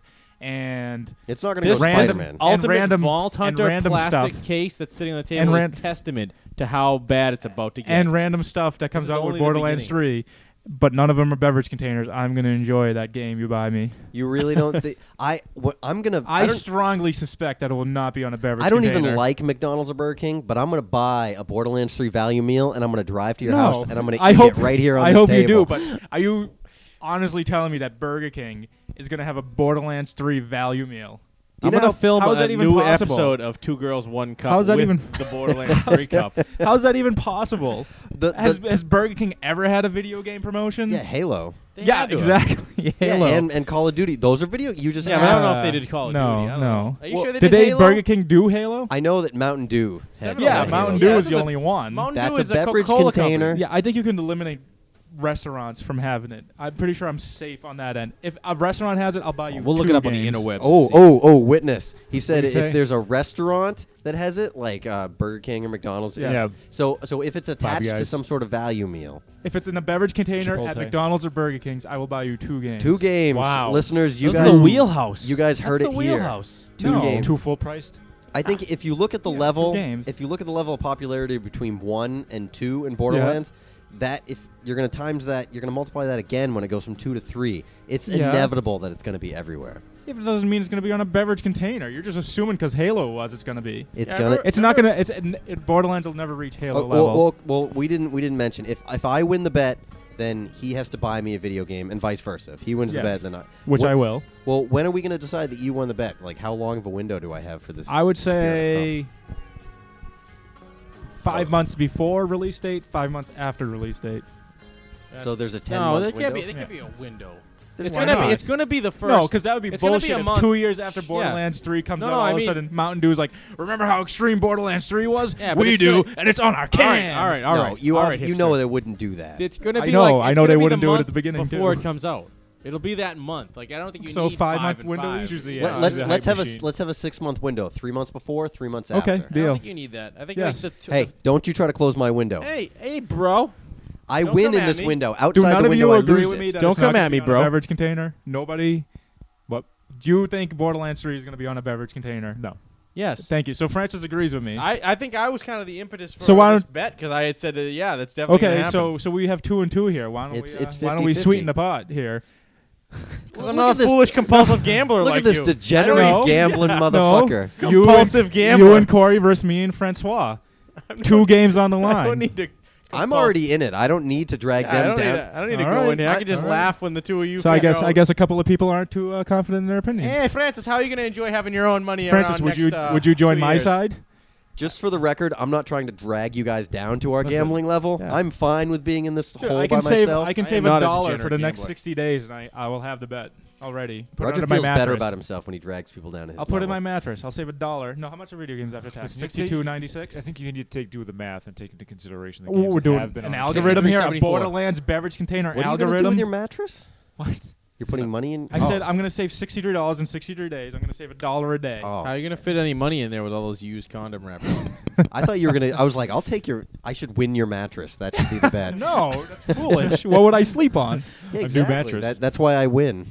and It's not going to go This random- Spider-Man. and ultimate random- Vault and Hunter random plastic stuff. case that's sitting on the And table ran- is testament to how bad it's about to get. and random stuff that comes is out with only the Borderlands beginning. three, but none of them are beverage containers. I'm gonna enjoy that game you buy me. You really don't think I? What I'm gonna? I, I don't, strongly suspect that it will not be on a beverage. I don't container. even like McDonald's or Burger King, but I'm gonna buy a Borderlands three value meal, and I'm gonna drive to your no. house, and I'm gonna I eat hope, it right here on I this hope table. you do. But are you honestly telling me that Burger King is gonna have a Borderlands three value meal? Do you I'm know gonna how- film how is a that even new possible? episode of Two Girls One Cup How's that with even- the Borderlands three cup. How's that even possible? The- has, the- has Burger King ever had a video game promotion? Yeah, Halo. They Yeah, had to have. exactly. Halo. Yeah, and, and Call of Duty. Those are video. You just Yeah, but I don't asked. know if they did Call of no, Duty. I don't no. know. Are you Well, sure they Did did, they Halo? Burger King do Halo? I know that Mountain Dew. had Seven Yeah, Halo. Eleven. Mountain Yeah, Dew is this the is a- only one. Mountain That's Dew a is beverage Coca-Cola container. company. Yeah, I think you can eliminate restaurants from having it. I'm pretty sure I'm safe on that end. If a restaurant has it, I'll buy you. We'll look two it up on games. the interwebs. Oh, and see. oh, oh! Witness. He said What'd he if say? there's a restaurant that has it, like uh, Burger King or McDonald's. Yes. Yeah. So, so if it's attached to Guys. some sort of value meal, If it's in a beverage container at Chipotle. McDonald's or Burger King's, I will buy you two games. two games. Wow. Listeners, you Those guys, are the wheelhouse. you guys heard That's it the here. wheelhouse. Two No. games. Two full priced. I think if you look at the Yeah, level, two games. if you look at the level of popularity between one and two in Borderlands, that if you're going to times that, you're going to multiply that again when it goes from two to three. It's Yeah. inevitable that it's going to be everywhere. If it doesn't mean it's going to be on a beverage container. You're just assuming because Halo was, it's going to be. It's Yeah, gonna. It's not going to. It's it, it, Borderlands will never reach Halo Oh, level. well, well, well, we didn't. We didn't mention if if I win the bet, then he has to buy me a video game, and vice versa. If he wins Yes. the bet, then I. which What- I will. Well, when are we going to decide that you won the bet? Like, how long of a window do I have for this? I would Spirit say five months before release date, five months after release date. Cup? So there's a ten No, month there can't window? be. There can't be a window. Then It's why gonna be. not? It's gonna be the first. No, because that would be it's gonna be bullshit. a if month. two years after Borderlands three comes No, out, no, all I of a mean- sudden Mountain Dew's like, remember how extreme Borderlands three was? Yeah, but we it's do, gonna- and it's on our All right, can. all right, all no, right. you all are, right, you hipster. know they wouldn't do that. It's gonna I be know, like I it's know gonna they be wouldn't the do it at month the beginning, before too. it comes out. It'll be that month. Like I don't think you So need five-month and window five. usually, Yeah, Let, yeah, let's the let's hype have a machine. s- let's have a six month window. Three months before, three months Okay, after. I don't deal. think you need that. I think Yes. like the two, Hey, don't you try to close my window. hey, hey, bro. I don't win come in at this me. window. Do Outside none the of window, you I agree lose with it. me that Don't it's not come gonna at be me, on bro. A beverage container. Nobody. What? Do you think Borderlands three is going to be on a beverage container? No. Yes. Thank you. So Francis agrees with me. I, I think I was kind of the impetus for So why this don't- bet because I had said that yeah, that's definitely gonna okay, happen. so so we have two and two here. Why don't It's- we? Uh, it's why don't we fifty-fifty. sweeten the pot here? because Look I'm not at a this- foolish compulsive gambler Look like at this you. degenerate know. gambling No, motherfucker. you Compulsive and, gambler. You and Corey versus me and Francois. Two games on the I don't line. need to. I'm compulse- already in it. I don't need to drag Yeah, I them don't need down. to, I don't need to All go right. in here. I can just All right. laugh when the two of you. So I figure guess I out- guess a couple of people aren't too uh, confident in their opinions. Hey Francis, how are you going to enjoy having your own money? Francis, around would next, you uh, would you join two my years? side? Just for the record, I'm not trying to drag you guys down to our Listen, gambling level. yeah. I'm fine with being in this hole I can by save myself. I can I save am a not a dollar for degenerate the next gambler. sixty days, and I I will have the bet already. Put it Roger under my feels mattress. better about himself when he drags people down. To his I'll put it in level. my mattress. I'll save a dollar. No, how much are video games after tax? Listen, you take- Sixty-two ninety-six. I think you need to take do the math and take into consideration the Ooh, games we're that doing have been an on algorithm here. A seventy-four. Borderlands beverage container What are you gonna do algorithm. with your mattress? What? You're putting money in. I oh. said I'm gonna save sixty-three dollars in sixty-three days. I'm gonna save a dollar a day. Oh. How are you going to fit any money in there with all those used condom wrappers? I thought you were gonna. I was like, I'll take your. I should win your mattress. That should be the bet. No, that's foolish. What would I sleep on? Yeah, new exactly. mattress. That, that's why I win.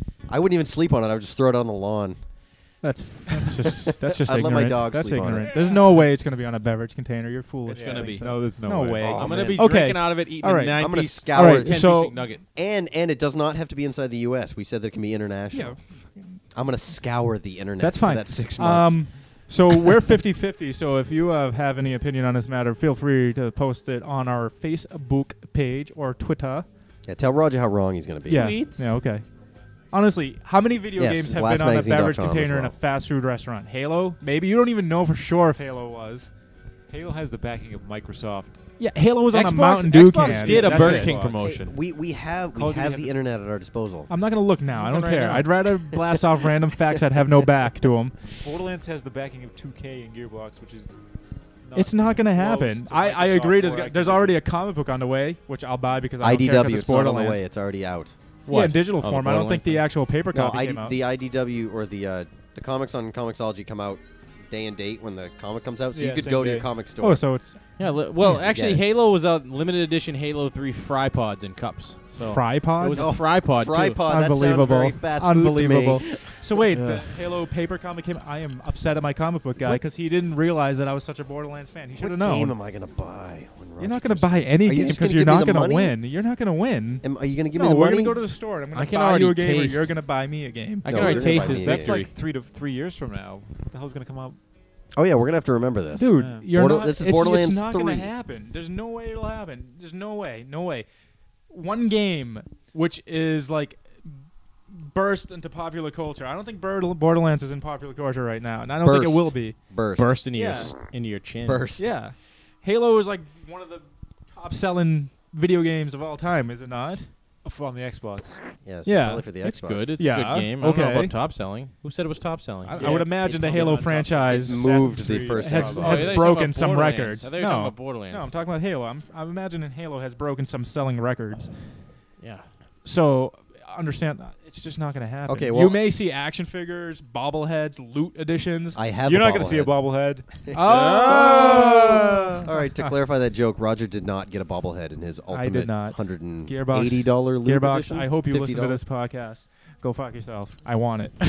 I wouldn't even sleep on it. I would just throw it on the lawn. That's that's just that's just I'd let ignorant. my dog that's sleep on ignorant. it. There's no way it's gonna be on a beverage container. You're foolish. It's gonna be. No, there's no, No way. way. Oh, I'm going to man. be Okay. drinking out of it, eating All a right. nine I'm gonna piece, scour All right, it. ten so- piece nugget. And and it does not have to be inside the U S. We said that it can be international. Yeah. I'm gonna scour the internet. That's for fine. that six months. Um, so we're fifty-fifty. So if you uh, have any opinion on this matter, feel free to post it on our Facebook page or Twitter. yeah, tell Roger how wrong he's gonna be. Yeah. Tweets? Yeah. Okay. Honestly, how many video Yes, games have been on a blast magazine dot beverage com as container in a well. fast food restaurant? Halo? Maybe you don't even know for sure if Halo was. Halo has the backing of Microsoft. Yeah, Halo was on a Xbox- Mountain Dew Xbox can. did a That's Burger it. King promotion. We we have we Call of Duty have had the the- internet at our disposal. I'm not gonna look now. I don't Right care. now. I'd rather blast off random facts that have no back to them. Borderlands has the backing of two K and Gearbox, which is. Not It's not gonna close happen. to I, I Microsoft agree. or There's, there's Activision. already a comic book on the way, which I'll buy because I don't care 'cause I D W. it's It's not on the Borderlands. way. It's already out. Yeah, in digital Oh, the form. I don't think Borderlands the thing. actual paper No, copy I D, came out. the I D W or the uh, the comics on Comixology come out day and date when the comic comes out, so Yeah, you could same go to day. your comic store. Oh, so it's Yeah, li- well, actually, Yeah. Halo was a limited edition Halo three fry pods in cups. So fry pod. It was Oh, a fry pod, Fry too. pod. That sounds Unbelievable. very fast food to me. Unbelievable. So wait, the Ugh. Halo paper comic came. I am upset at my comic book guy What- because he didn't realize that I was such a Borderlands fan. He should What have game known. am I gonna buy? When You're Roger not going to goes- buy any Are you game just because gonna you're give me not the going to money? win. You're not going to win. Am, are you gonna give No, me the we're money? going to go to the store. and I'm I going to can buy you already a game, or taste- you're going to buy me a game. I No, can already you're gonna taste buy his me a That's game. victory. like three to three years from now. What the hell's gonna come out? Oh yeah, we're gonna have to remember this. Dude, Yeah. you're Border- not. this is it's, Borderlands it's not going to three. happen. There's no way it'll happen. There's no way. No way. One game, which is like burst into popular culture. I don't think Bird- Borderlands is in popular culture right now, and I don't think it Burst. will be. Burst. Burst into, Yeah. your, s- into your chin. Burst. Yeah, Halo is like one of the top-selling video games of all time, is it not? F- on the Xbox. Yes, Yeah, probably for the It's Xbox. good. It's Yeah, a good game. I don't know okay. about top selling. Who said it was top selling? I, I Yeah, would imagine the probably Halo not top franchise selling. Moved Assassin's the Creed first has, Xbox. Oh, has I thought you were talking broken about some Borderlands. records. I thought you were no. talking about Borderlands. No, I'm talking about Halo. I'm, I'm imagining Halo has broken some selling records. Yeah. So understand, it's just not going to happen. Okay, you well- may see action figures, bobbleheads, loot editions. I have. You're a not going to see a bobblehead. bobblehead. Oh! All right, to clarify that joke, Roger did not get a bobblehead in his ultimate did not. one hundred Gearbox- eighty dollars loot Gearbox, edition. I hope you listen to fifty dollars. this podcast. Go fuck yourself. I want it.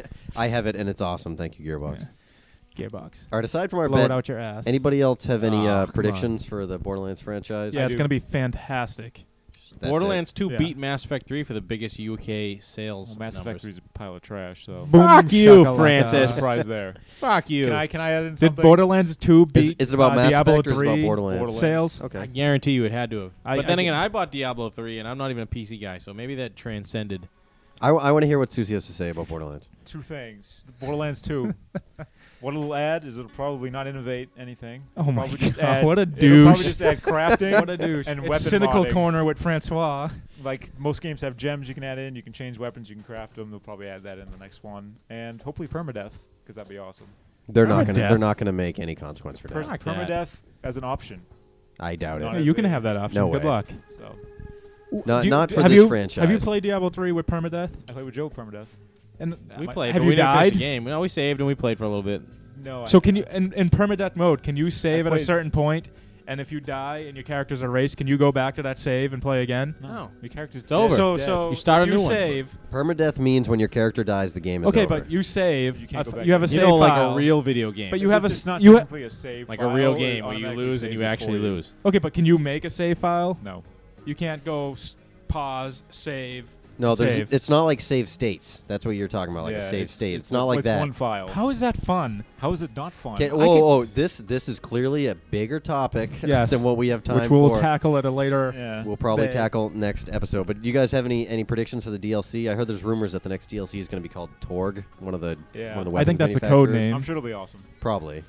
I have it, and it's awesome. Thank you, Gearbox. Yeah. Gearbox. All right, aside from our Blow it bet, out your ass. anybody else have any Oh, uh, come predictions for the Borderlands franchise? Yeah, I it's do. going to be fantastic. That's Borderlands two Yeah. beat Mass Effect three for the biggest U K sales Well, Mass numbers. Effect three is a pile of trash. So Boom Fuck you, shakalaka. Francis. surprise there. Fuck you. Can I can I add in Did something? Borderlands two Is, beat is it about uh, Mass Diablo Effect or is it about three Borderlands? Borderlands. sales? Okay. I guarantee you it had to have. I- but I then get- again, I bought Diablo three, and I'm not even a P C guy, so maybe that transcended. I, I want to hear what Susie has to say about Borderlands. Two things. Borderlands two. What it'll add is it'll probably not innovate anything. Oh It'll my probably just God, add, what a It'll douche. probably just add crafting. What a douche. And It's weapon cynical modding. corner with Francois. Like most games have gems you can add in. You can change weapons. You can craft them. They'll probably add that in the next one, and hopefully permadeath because that'd be awesome. They're not gonna. Permadeath? They're not gonna make any consequence for Per- that. Fuck that. permadeath as an option. I doubt Not it. Yeah, you can have that option. No Good way. luck. So Not- Do you- not do- for have this you, franchise. Have you played Diablo three with permadeath? I played with Joe permadeath. And We might- played. have but you we didn't finish died? the game. No, we saved and we played for a little bit. No. So I, can you in, in permadeath mode? Can you save at a played- certain point, and if you die and your character's erased, can you go back to that save and play again? no. No. Your character's It's over. So dead. so You start if a you new one. save. Permadeath means when your character dies, the game is Okay, over. but you save. You can't uh, go back you have a to You save know, like file. a real video game. But you have a it's s- not you ha- technically a save like a file, real it game where you automatically lose and you saves it actually for you. lose. Okay, but can you make a save file? No. You can't go s- pause, save. no, there's. save. It's not like save states. That's what you're talking about, like Yeah, a save it's, state. It's, It's, not like it's that. one file. How is that fun? How is it not fun? Okay, I whoa, can- whoa, this this is clearly a bigger topic Yes. than what we have time Which we'll for. tackle at a later. Yeah. We'll probably They- tackle next episode. But do you guys have any any predictions for the D L C? I heard there's rumors that the next D L C is going to be called Torg, one of the Yeah. one of the I think weapons that's the code manufacturers. name. I'm sure it'll be awesome. Probably.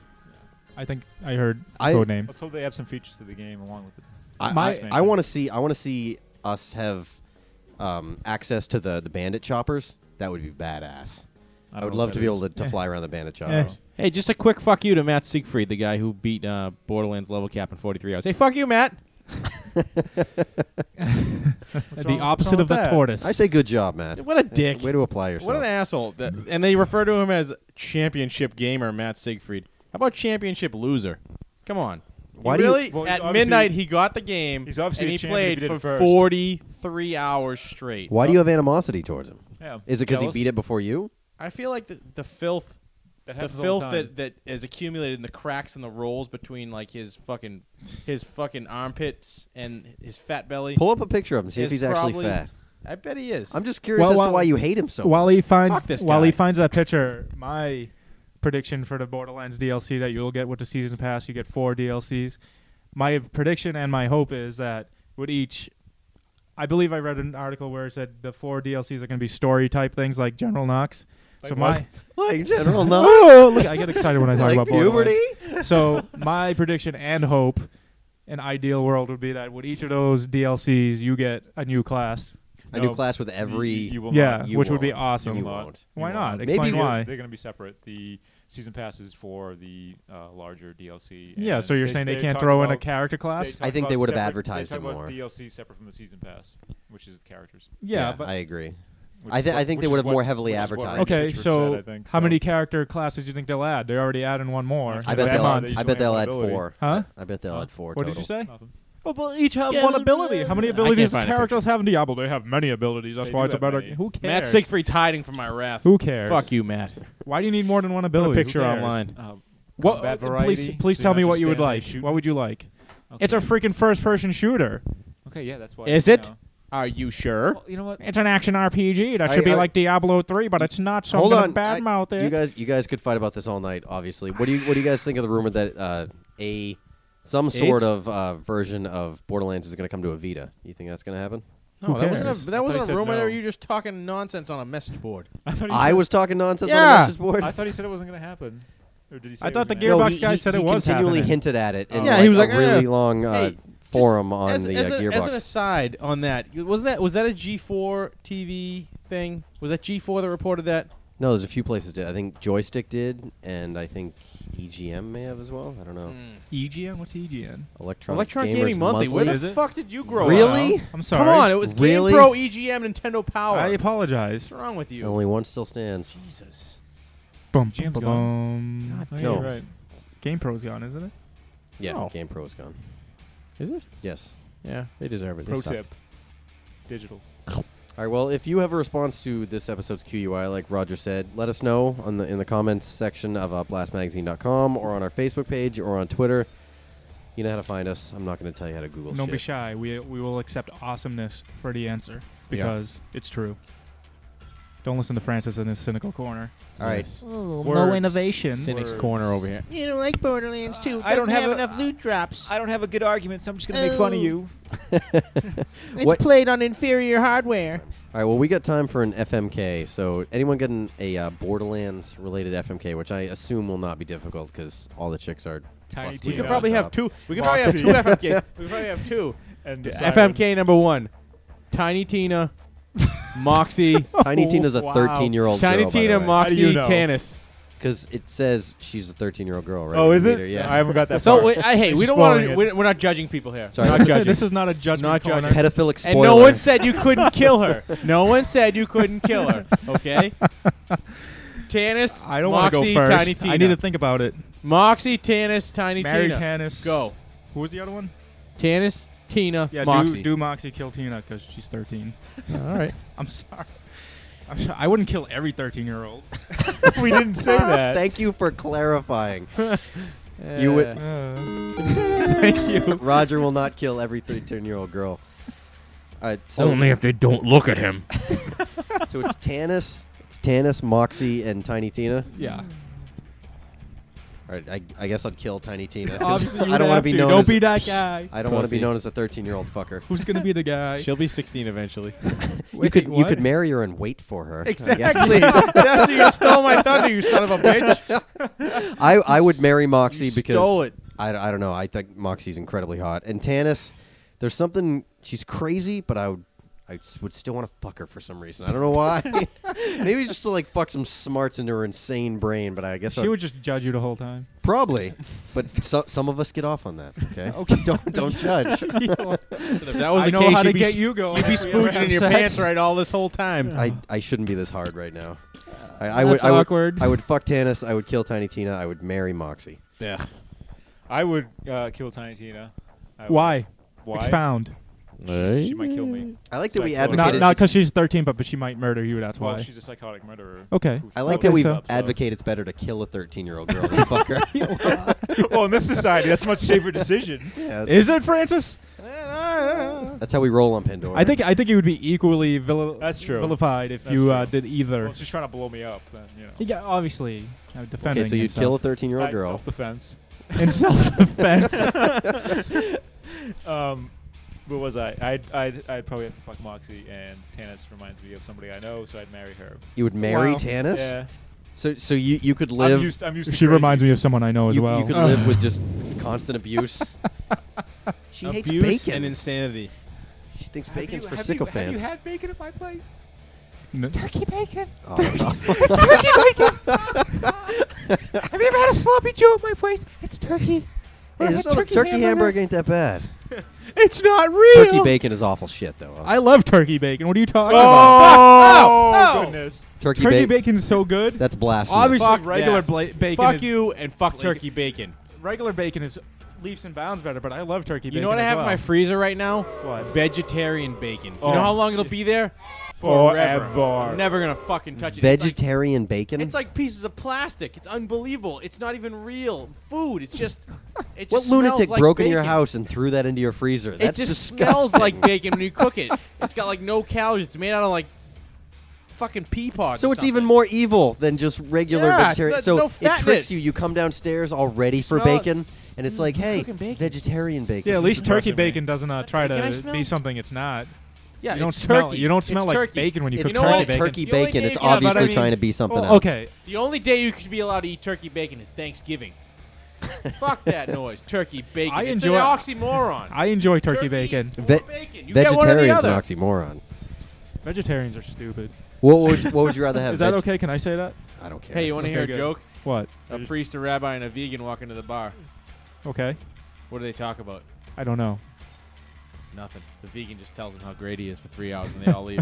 I think I heard I- code name. Let's hope they have some features to the game along with it. I My- I, I expansion. want to see I want to see us have um, access to the the bandit choppers. That would be badass. I, don't would know love what to that be is. able to, to Eh. fly around the bandit Eh. choppers. Hey, just a quick fuck you to Matt Siegfried, the guy who beat uh, Borderlands level cap in forty-three hours. Hey, fuck you, Matt. The wrong- opposite what's of the wrong with that? tortoise. I say good job, Matt. What a dick. Way to apply yourself. What an asshole. Th- and they refer to him as championship gamer Matt Siegfried. How about championship loser? Come on. Why He do you- really? Well, he's at obviously- midnight, he got the game, he's obviously and a he champion if played he did for it first. forty-three hours straight. Why do you have animosity towards him? Yeah. Is it because he Jealous? beat it before you? I feel like the, the filth That the happens all filth the time. that, that is accumulated in the cracks and the rolls between like his fucking his fucking armpits and his fat belly. Pull up a picture of him. See if is he's actually probably- fat. I bet he is. I'm just curious Well, as to while- why you hate him so while much. he finds Fuck this while guy. he finds that picture, my prediction for the Borderlands D L C that you'll get with the season pass, you get four D L Cs. My prediction and my hope is that with each, I believe I read an article where it said the four D L Cs are going to be story type things like General Knox. Like so what? my Like General Knox. oh, look, I get excited when I talk Like about Borderlands. puberty? So my prediction and hope, an ideal world would be that with each of those D L Cs, you get a new class. A new No, class with every. You, you will Yeah, not. You which would be won't. awesome. You will not. won't. Why You not? won't. Explain Maybe- why. They're going to be separate. The season passes for the uh, larger D L C. Yeah, and so you're they- saying they they can't talked throw in a about- character class? talked I think about they would have separate- advertised they it talked more. about D L C separate from the season pass, which is the characters. Yeah, but I agree. Which I is thi- what- I think which they is would have what- more heavily which is what advertised. Randy okay, Pitchford so said, I think, how so. many character classes do you think they'll add? They already added one more. I I bet They they'll. might- Add, they I bet usually they'll have add one ability. four. Huh? I bet they'll Huh? add four What total. did you say? Nothing. Well, they'll each have Yeah, one but- ability. How many I abilities can't does find a characters have in Diablo? They have many abilities. That's They why do it's a have better. many. Who cares? Matt Siegfried's hiding from my wrath. Who cares? Fuck you, Matt. Why do you need more than one Put ability? a picture Who cares? online. Uh, What? combat uh, variety, please, please so tell you're me not what just you would standing there like. shooting. What would you like? Okay. It's a freaking first-person shooter. Okay, yeah, that's why. Is you it? know. Are you sure? Well, you know what? It's an action R P G. That I- should be I- like Diablo three, but it's not. So Hold I'm on, gonna I- badmouth it. You guys, you guys could fight about this all night. Obviously, what do you what do you guys think of the rumor that uh, a some sort AIDS? of uh, version of Borderlands is going to come to a Vita? You think that's going to happen? No, Who that wasn't cares? a, that I thought wasn't he a said rumor. no. Or you just talking nonsense on a message board? I thought he I said- was talking nonsense on Yeah. the message board. I thought he said it wasn't going to happen. Or did he say I it thought was the gonna Gearbox no, happen? he, guy he, said he it was continually happening. hinted at it. In Yeah, like he was a like, really eh, long. Uh, hey, forum on as, the as, uh, a, Gearbox. as an aside on that, was that was that a G four T V thing? Was that G four that reported that? No, there's a few places did. I think Joystick did, and I think E G M may have as well. I don't know. Mm. E G N? What's E G N? Electronic, Electronic Gamers Gaming Monthly. Where the Is it? fuck did you grow Really? up? I'm sorry. Come on, it was Really? GamePro, E G M, Nintendo Power. I apologize. What's wrong with you? Only one still stands. Jesus. Boom, Jim's boom, gone. boom. God Oh, damn. yeah, No. you're right. GamePro's gone, isn't it? Yeah, Oh. GamePro's gone. Is it? Yes. Yeah, they deserve it. They Pro suck. tip: digital. All right. Well, if you have a response to this episode's Q U I, like Roger said, let us know on the in the comments section of uh, blast magazine dot com or on our Facebook page or on Twitter. You know how to find us. I'm not going to tell you how to Google Don't shit. be shy. We we will accept awesomeness for the answer because it's true. Don't listen to Francis in his cynical corner. All right. No Words. innovation. Cynic's Words. corner over here. You don't like Borderlands two. I don't Doesn't have a- enough loot drops. I don't have a good argument, so I'm just gonna make fun of Oh. you. It's What- played on inferior hardware. All right. Well, we got time for an F M K. So anyone getting a uh, Borderlands related F M K, which I assume will not be difficult because all the chicks are Tiny busting We Tina. could out probably the have top. two. We could probably have Moxie. two F M Ks. We could probably have two. And the F M K number one, Tiny Tina, Moxie. Tiny Tina's a wow. thirteen-year-old girl. Tiny by Tina, the way. Moxie, you know? Tannis. Because it says she's a thirteen-year-old girl, right? Oh, is You it? meet her, Yeah. I haven't got that So far. wait, I, hey, It's we don't want spoiling to. it. We're, we're not judging people here. Sorry. Not judging. This is not a judgment Not corner. judging. Pedophilic spoiler. And no one said you couldn't kill her. No one said you couldn't kill her. Okay. Tannis, I don't want to Moxie, go first. Tiny Tina. I need to think about it. Moxie, Tannis, Tiny Mary Tina. Tannis. Go. Who was the other one? Tannis, Tina, Yeah, Moxie. do do Moxie kill Tina because she's thirteen. All right. I'm sorry. I'm sorry. I wouldn't kill every thirteen-year-old. we didn't say that. Thank you for clarifying. You would- Uh, thank you. Roger will not kill every thirteen-year-old girl. All right, so, Only if they don't look at him. so it's Tannis, it's Tannis, Moxie, and Tiny Tina. Yeah. All right, I, I guess I'd kill Tiny Tina. 'cause Obviously, you I don't want want to be known Don't as be a, that guy. I don't want to be Pussy. known as a thirteen-year-old fucker. Who's gonna be the guy? She'll be sixteen eventually. you Wait, could you what? could marry her and wait for her. I guess. Exactly. That's you stole my thunder, you son of a bitch. I I would marry Moxie You because stole it. I, I don't know. I think Moxie's incredibly hot. And Tannis, there's something. She's crazy, but I would I s- would still want to fuck her for some reason. I don't know why. Maybe just to like fuck some smarts into her insane brain. But I guess She I'd- would just judge you the whole time. probably. But so, some of us get off on that. Okay. Okay. don't don't judge. Listen, if that was I the know case, how to you'd be get sp- you going. You'd be if we ever spooging have in your sex. pants right all this whole time. I, I shouldn't be this hard right now. I, I would That's I would awkward. I would fuck Tannis. I would kill Tiny Tina. I would marry Moxie. Yeah. I would uh, kill Tiny Tina. I would- Why? Why? Expound. She's- She might kill me. I like that we Psycho- Not advocated. not because she's thirteen, but but she might murder you. That's Well, why. she's a psychotic murderer. Okay. who I like fucks that we've up, so- advocated it's better to kill a thirteen-year-old girl than fuck her. well, in this society, that's a much safer decision. Yeah, that's, Is it, Francis? that's how we roll on Pandora. I think I think you would be equally vil- That's true. vilified if That's you uh, true. did either. Well, if she's trying to blow me up, then you know. Yeah, obviously, uh, defending. Okay, so you'd himself. kill a thirteen-year-old I'd girl. Self-defense. in self-defense. um, what was I? I'd, I'd, I'd probably have to fuck Moxie, and Tannis reminds me of somebody I know, so I'd marry her. You would marry Wow. Tannis? Yeah. So so you you could live. I'm used, I'm used to She crazy. reminds me of someone I know as you, well. you could live with just constant abuse. She hates Abuse bacon. and insanity. she thinks Have bacon's you- for have you- sycophants. Have you had bacon at my place? N- Turkey bacon. Oh, Turkey bacon. Have you ever had a sloppy Joe at my place? It's turkey. Or hey, a this other turkey, turkey hamburger. hamburger ain't that bad. It's not real. Turkey bacon is awful shit, though. I love turkey bacon. What are you talking Oh, about? Oh, goodness. turkey Turkey bacon. bacon's so good. That's blasphemous. Obviously, Fuck regular that. bla- bacon. Fuck is, you and fuck Like- turkey bacon. Regular bacon is leaps and bounds better, but I love turkey bacon. You know what I as have well. in my freezer right now? What? Vegetarian bacon. Oh. You know how long it'll be there? Forever. I'm never gonna fucking touch it. It's like- Vegetarian bacon? It's like pieces of plastic. It's unbelievable. It's not even real food. It's just. It what just smells lunatic like broke into your bacon. house and threw that into your freezer? It That's just disgusting. smells like bacon when you cook it. It's got like no calories. It's made out of like fucking pea pods. So or it's even something. more evil than just regular Yeah, it's vegetarian. not- So no it fat in tricks it. you. You come downstairs all ready for Smell it. bacon, and it's like, hey, cooking bacon. vegetarian bacon. Yeah, at This least is turkey depressing. bacon doesn't uh, try Can I to smell? be something it's not. Yeah, you don't it's smell. turkey. You don't It's smell like turkey. bacon when you It's cook know called what? turkey bacon. turkey The only bacon. day It's you can have- obviously but I mean- trying to be something Well, else. okay. The only day you should be allowed to eat turkey bacon is Thanksgiving. Fuck that noise. Turkey bacon. I it's enjoy- an oxymoron. I enjoy turkey, Turkey. bacon. Ve- bacon. You get one or the vegetarian's an other. oxymoron. Vegetarians are stupid. What would you, what would you rather have? Is that veg- okay? Can I say that? I don't care. Hey, you want to Okay, hear a good. joke? What? A priest, a rabbi, and a vegan walk into the bar. Okay. What do they talk about? I don't know. Nothing. The vegan just tells them how great he is for three hours when they all leave.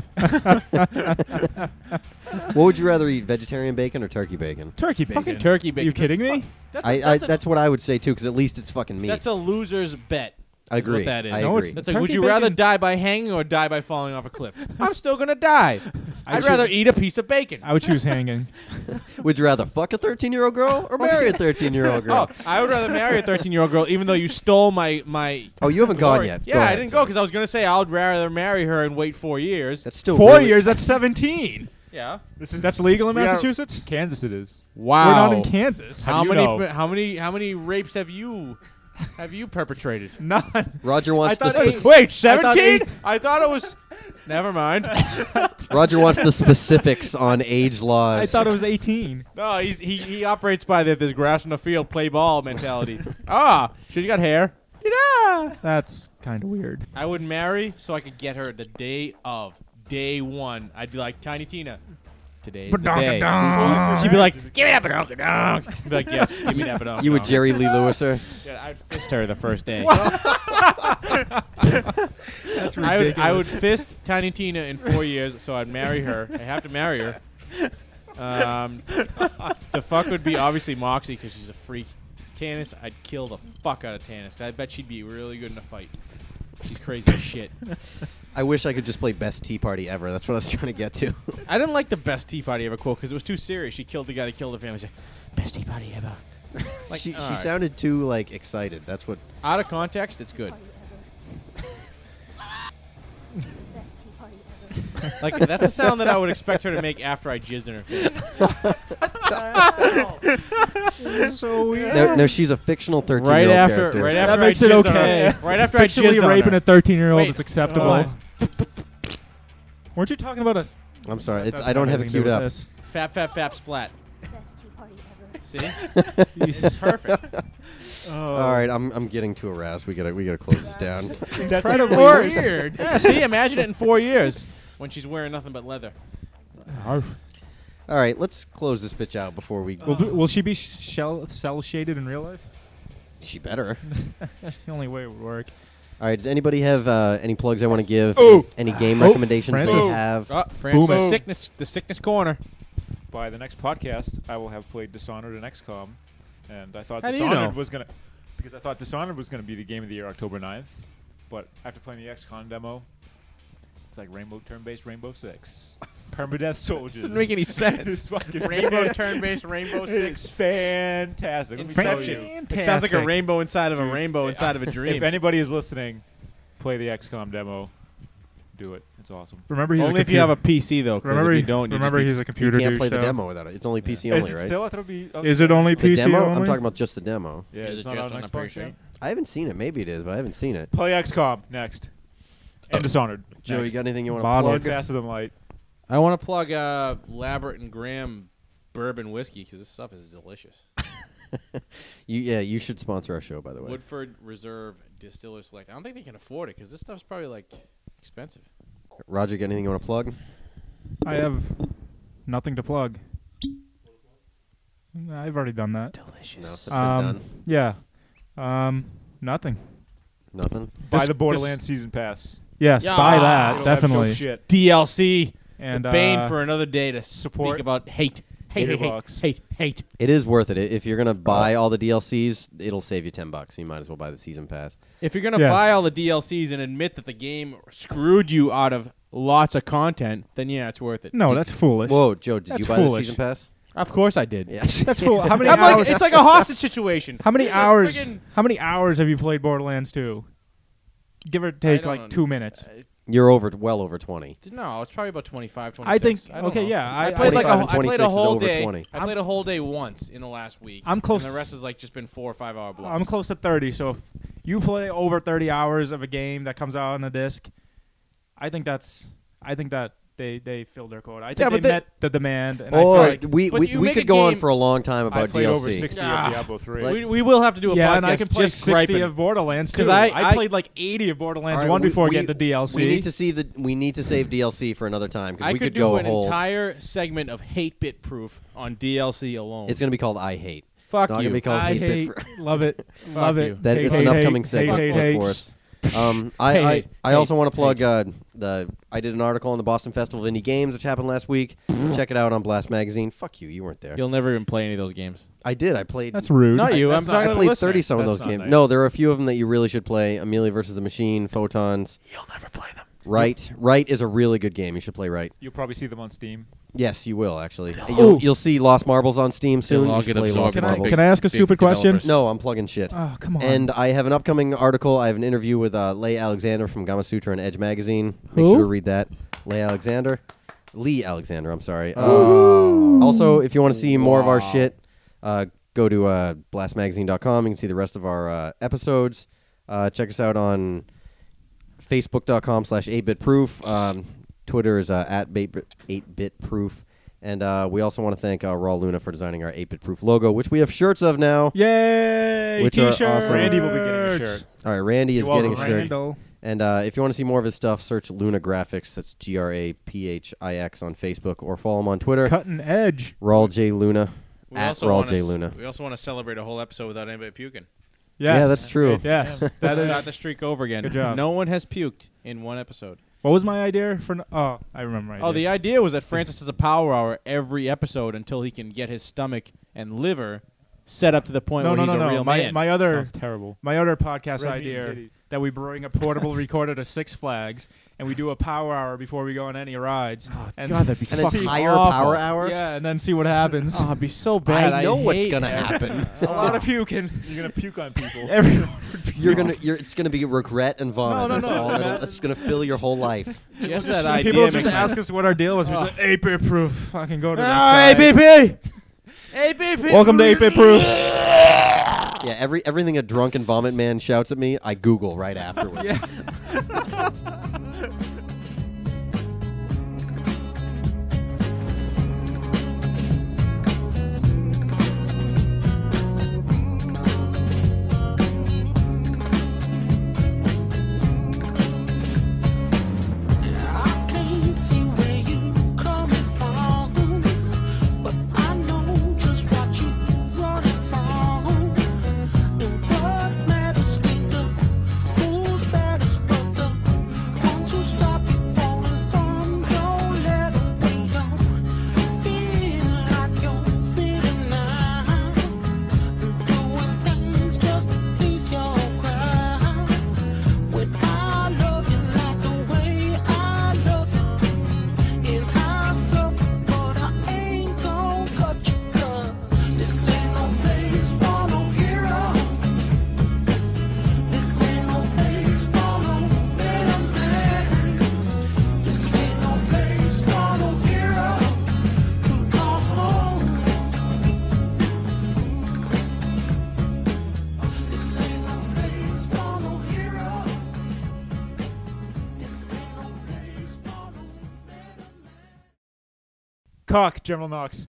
What would you rather eat, vegetarian bacon or turkey bacon? Turkey bacon. Fucking turkey bacon. You kidding me? That's a, I, I that's, a, that's what I would say too, because at least it's fucking meat. that's a loser's bet. I That's agree. what that is. I No, agree. it's- That's like, would Turkey you rather bacon- die by hanging or die by falling off a cliff? I'm still gonna die. I'd choose- rather eat a piece of bacon. I would choose hanging. Would you rather fuck a thirteen-year-old girl or marry a thirteen-year-old girl? Oh, I would rather marry a thirteen-year-old girl, even though you stole my my. Oh, you haven't gone glory. yet. Yeah, Go I ahead, didn't go sorry. because I was gonna say I would rather marry her and wait four years. That's still Four really- years. That's seventeen. Yeah. This is That's legal in we are- Massachusetts. Kansas. It is. Wow. We're not in Kansas. How you many? know? How many? How many rapes have you have you perpetrated? None. Roger wants I the thought spec- Wait, I thought seventeen? eight- I thought it was. Never mind. Roger wants the specifics on age laws. I thought it was eighteen. No, he's, he he operates by the "there's grass in the field, play ball" mentality. Ah, she's got hair. Yeah. That's kind of weird. I would marry so I could get her the day of. Day one. I'd be like, Tiny Tina, today's the day. Ba-dunk-a-dunk. She'd be like, give me that badonk-a-donk. I'd be like, yes, give me that badonk. You would Jerry Lee Lewis her? Yeah, I'd fist her the first day. That's I would, I would ridiculous. fist Tiny Tina in four years, so I'd marry her. I have to marry her. Um, the fuck would be obviously Moxie because she's a freak. Tannis, I'd kill the fuck out of Tannis. 'Cause I bet she'd be really good in a fight. She's crazy as shit. I wish I could just play best tea party ever. That's what I was trying to get to. I didn't like the best tea party ever quote because it was too serious. She killed the guy that killed her family. She said, best tea party ever. Like, she she all right. sounded too like excited. That's what. Out of context, it's good. Best tea party ever. Like that's a sound that I would expect her to make after I jizzed in her face. so weird. No, no, she's a fictional Right thirteen-year-old after, character. right so- after That makes I it jizzed on okay. her. Right after I Fictionally jizzed on raping her. a thirteen-year-old Wait, is acceptable. hold Weren't you talking about us? I'm sorry. It's, That's I don't not have it anything queued to do up. with this. Fap, fap, fap, splat. Best tea party ever. See? Jesus. Perfect. All right, I'm I'm getting too aroused. We gotta we gotta close this down. Incredibly Worse. weird. Yeah, see, imagine it in four years when she's wearing nothing but leather. All right, let's close this bitch out before we. Will, will she be shell cell shaded in real life? She better. The only way it would work. All right, does anybody have uh, any plugs I want to give? Ooh. Any game Oh, recommendations Francis. they Ooh. have? Oh, Francis, Boom it. sickness, the sickness corner. By the next podcast, I will have played Dishonored and X COM, and I thought How do you Dishonored know? was gonna, because I thought Dishonored was gonna be the game of the year October ninth, but after playing the X COM demo, it's like Rainbow turn-based Rainbow Six, permadeath soldiers. Doesn't make any sense. It's fucking Rainbow turn-based Rainbow It's Six. fantastic. Let me tell Inception. you. It sounds like a Fantastic. rainbow inside of a Dude, rainbow I- inside of a dream. If anybody is listening, play the X COM demo. Do it. It's awesome. Remember, he's Only a if you have a P C though. 'cause Remember, if he- you don't, you remember just he's a You computer can't douche, play the so- demo without it. It's only P C Is only, it right? still? I thought it would be. oh, Is it only the P C demo? only? I'm talking about just the demo. Yeah, Is it's it not just on on the Xbox pre-show? yet. I haven't seen it. Maybe it is, but I haven't seen it. Play X COM next. And Dishonored. Joe, next. you got anything you want to Bottle. plug? Faster than light. I want to plug uh, Labrador and Graham bourbon whiskey because this stuff is delicious. You yeah, you should sponsor our show, by the way. Woodford Reserve Distiller Select. I don't think they can afford it because this stuff's probably like expensive. Roger, got anything you want to plug? I have nothing to plug. I've already done that. Delicious. No, that's been Um, done. Yeah. Um, nothing. Nothing. Buy This- the Borderlands season pass. Yes, Yeah. buy It'll that have definitely. no shit. D L C. And Bane uh, for another day to support. speak about hate. Hate, Eight hate, bucks. hate, hate, hate. It is worth it. If you're gonna buy all the D L Cs, it'll save you ten bucks. You might as well buy the season pass. If you're gonna Yes. buy all the D L Cs and admit that the game screwed you out of lots of content, then yeah, it's worth it. no, that's foolish. Whoa, Joe, did That's you buy foolish. the season pass? Of course I did. Yes. That's fool. How many I'm hours? like, it's like a hostage situation. how many It's like hours? friggin- how many hours have you played Borderlands two? Give or take, don't like know. two minutes. Uh, You're over, well over twenty. No, it's probably about twenty-five, I twenty-six. think. I don't okay, know. yeah. I, I played I, like a, twenty-five I and played a twenty-six is whole over day. twenty. I played a whole day once in the last week. I'm close- And the rest has like just been four or five hour blocks. I'm close to thirty. So if you play over thirty hours of a game that comes out on a disc, I think that's. I think that they they filled their quota. I think Yeah, they but they- met the demand. And Oh, I feel like we but we, you we make a could go on game- for a long time I about played D L C. over sixty Ah. of Diablo three. Like- we, we will have to do a yeah, podcast and I can play just sixty griping. of Borderlands too. 'Cause I- I, I- played like eighty of Borderlands All right, one we- before we- getting to D L C. We need to see the we need to save D L C for another time because I we could, could do go an a whole. entire segment of hate bit proof on D L C alone. It's gonna be called I Hate. Fuck Not you. gonna be called I Hate Bit hate, Proof. love it, Fuck love you. it. That Hate, it's hate, an hate, upcoming hate, segment hate, look hate. for us. Um, I, Hate, I, hate, I also hate, want to plug uh, the I did an article on the Boston Festival of Indie Games, which happened last week. Check it out on Blast Magazine. Fuck you, you weren't there. You'll never even play any of those games. I did. I played. That's rude. Not you. That's I'm not- talking I to the played listener. thirty some of That's those not games. nice. No, there are a few of them that you really should play. Amelia versus the Machine, Photons. You'll never play them. Right, Right is a really good game. You should play Right. You'll probably see them on Steam. Yes, you will actually. Ooh. You'll, you'll see Lost Marbles on Steam soon. They'll all You should get play absorbed Lost Can I, Marbles. can I ask a Big stupid question? developers. No, I'm plugging shit. Oh, come on. And I have an upcoming article. I have an interview with uh, Leigh Alexander from Gamma Sutra and Edge Magazine. Make Who? sure to read that. Leigh Alexander. Lee Alexander, I'm sorry. Um, Oh. also, if you want to see more of our shit, uh, go to uh, blast magazine dot com. You can see the rest of our uh, episodes. Uh, check us out on facebook dot com slash eight bit proof. Um, Twitter is uh, at eight bit proof. And uh, we also want to thank uh, Raw Luna for designing our eight bit proof logo, which we have shirts of now. Yay! Which are T-shirts. awesome. Randy will be getting a shirt. All right, Randy is You're getting a welcome, shirt. Randall. And uh, if you want to see more of his stuff, search Luna Graphics. That's G R A P H I X on Facebook, or follow him on Twitter. Cutting edge. Raul J Luna. We At also Raul wanna J s- Luna. We also want to celebrate a whole episode without anybody puking. Yes. Yeah, that's true. Yes. That Let's is. start the streak over again. Good job. No one has puked in one episode. What was my idea for? No- oh, I remember. My Oh, the idea. idea was that Francis does a power hour every episode until he can get his stomach and liver set up to the point no, where no, he's no, a no. real my man. my other Sounds terrible. my other podcast Red meat and idea titties. that we bring a portable recorder to Six Flags and we do a power hour before we go on any rides. Oh, and God, that'd be An fucking entire awful. power hour? Yeah, and then see what happens. Oh, it'd be so bad. I know what's hate gonna that. happen. a lot of puking. You're gonna puke on people. Everyone. You're gonna. You're, it's gonna be regret and vomit. No, no, That's no. all. It'll- It's gonna fill your whole life. Just that idea. People makes just my- ask us what our deal is. We Oh. say eight bit proof. I can go to Ah, the A B P. A B P. Welcome to eight bit proof. Yeah. Every everything a drunken vomit man shouts at me, I Google right afterwards. Yeah. I can't see where you coming from, but I know just what you running from. And what matters ain't the who's matters, but the ones who stop you falling from your letter. When you feel like you're feeling now, doing things just to please your crowd. When I love you like the way I love you, and I suffer, but I ain't gon' cut you, 'cause this ain't no place for no hero. This ain't no place for no better man. This ain't no place for no hero to call home. This ain't no place for no hero. This ain't no place for no better man. Cock, General Knox.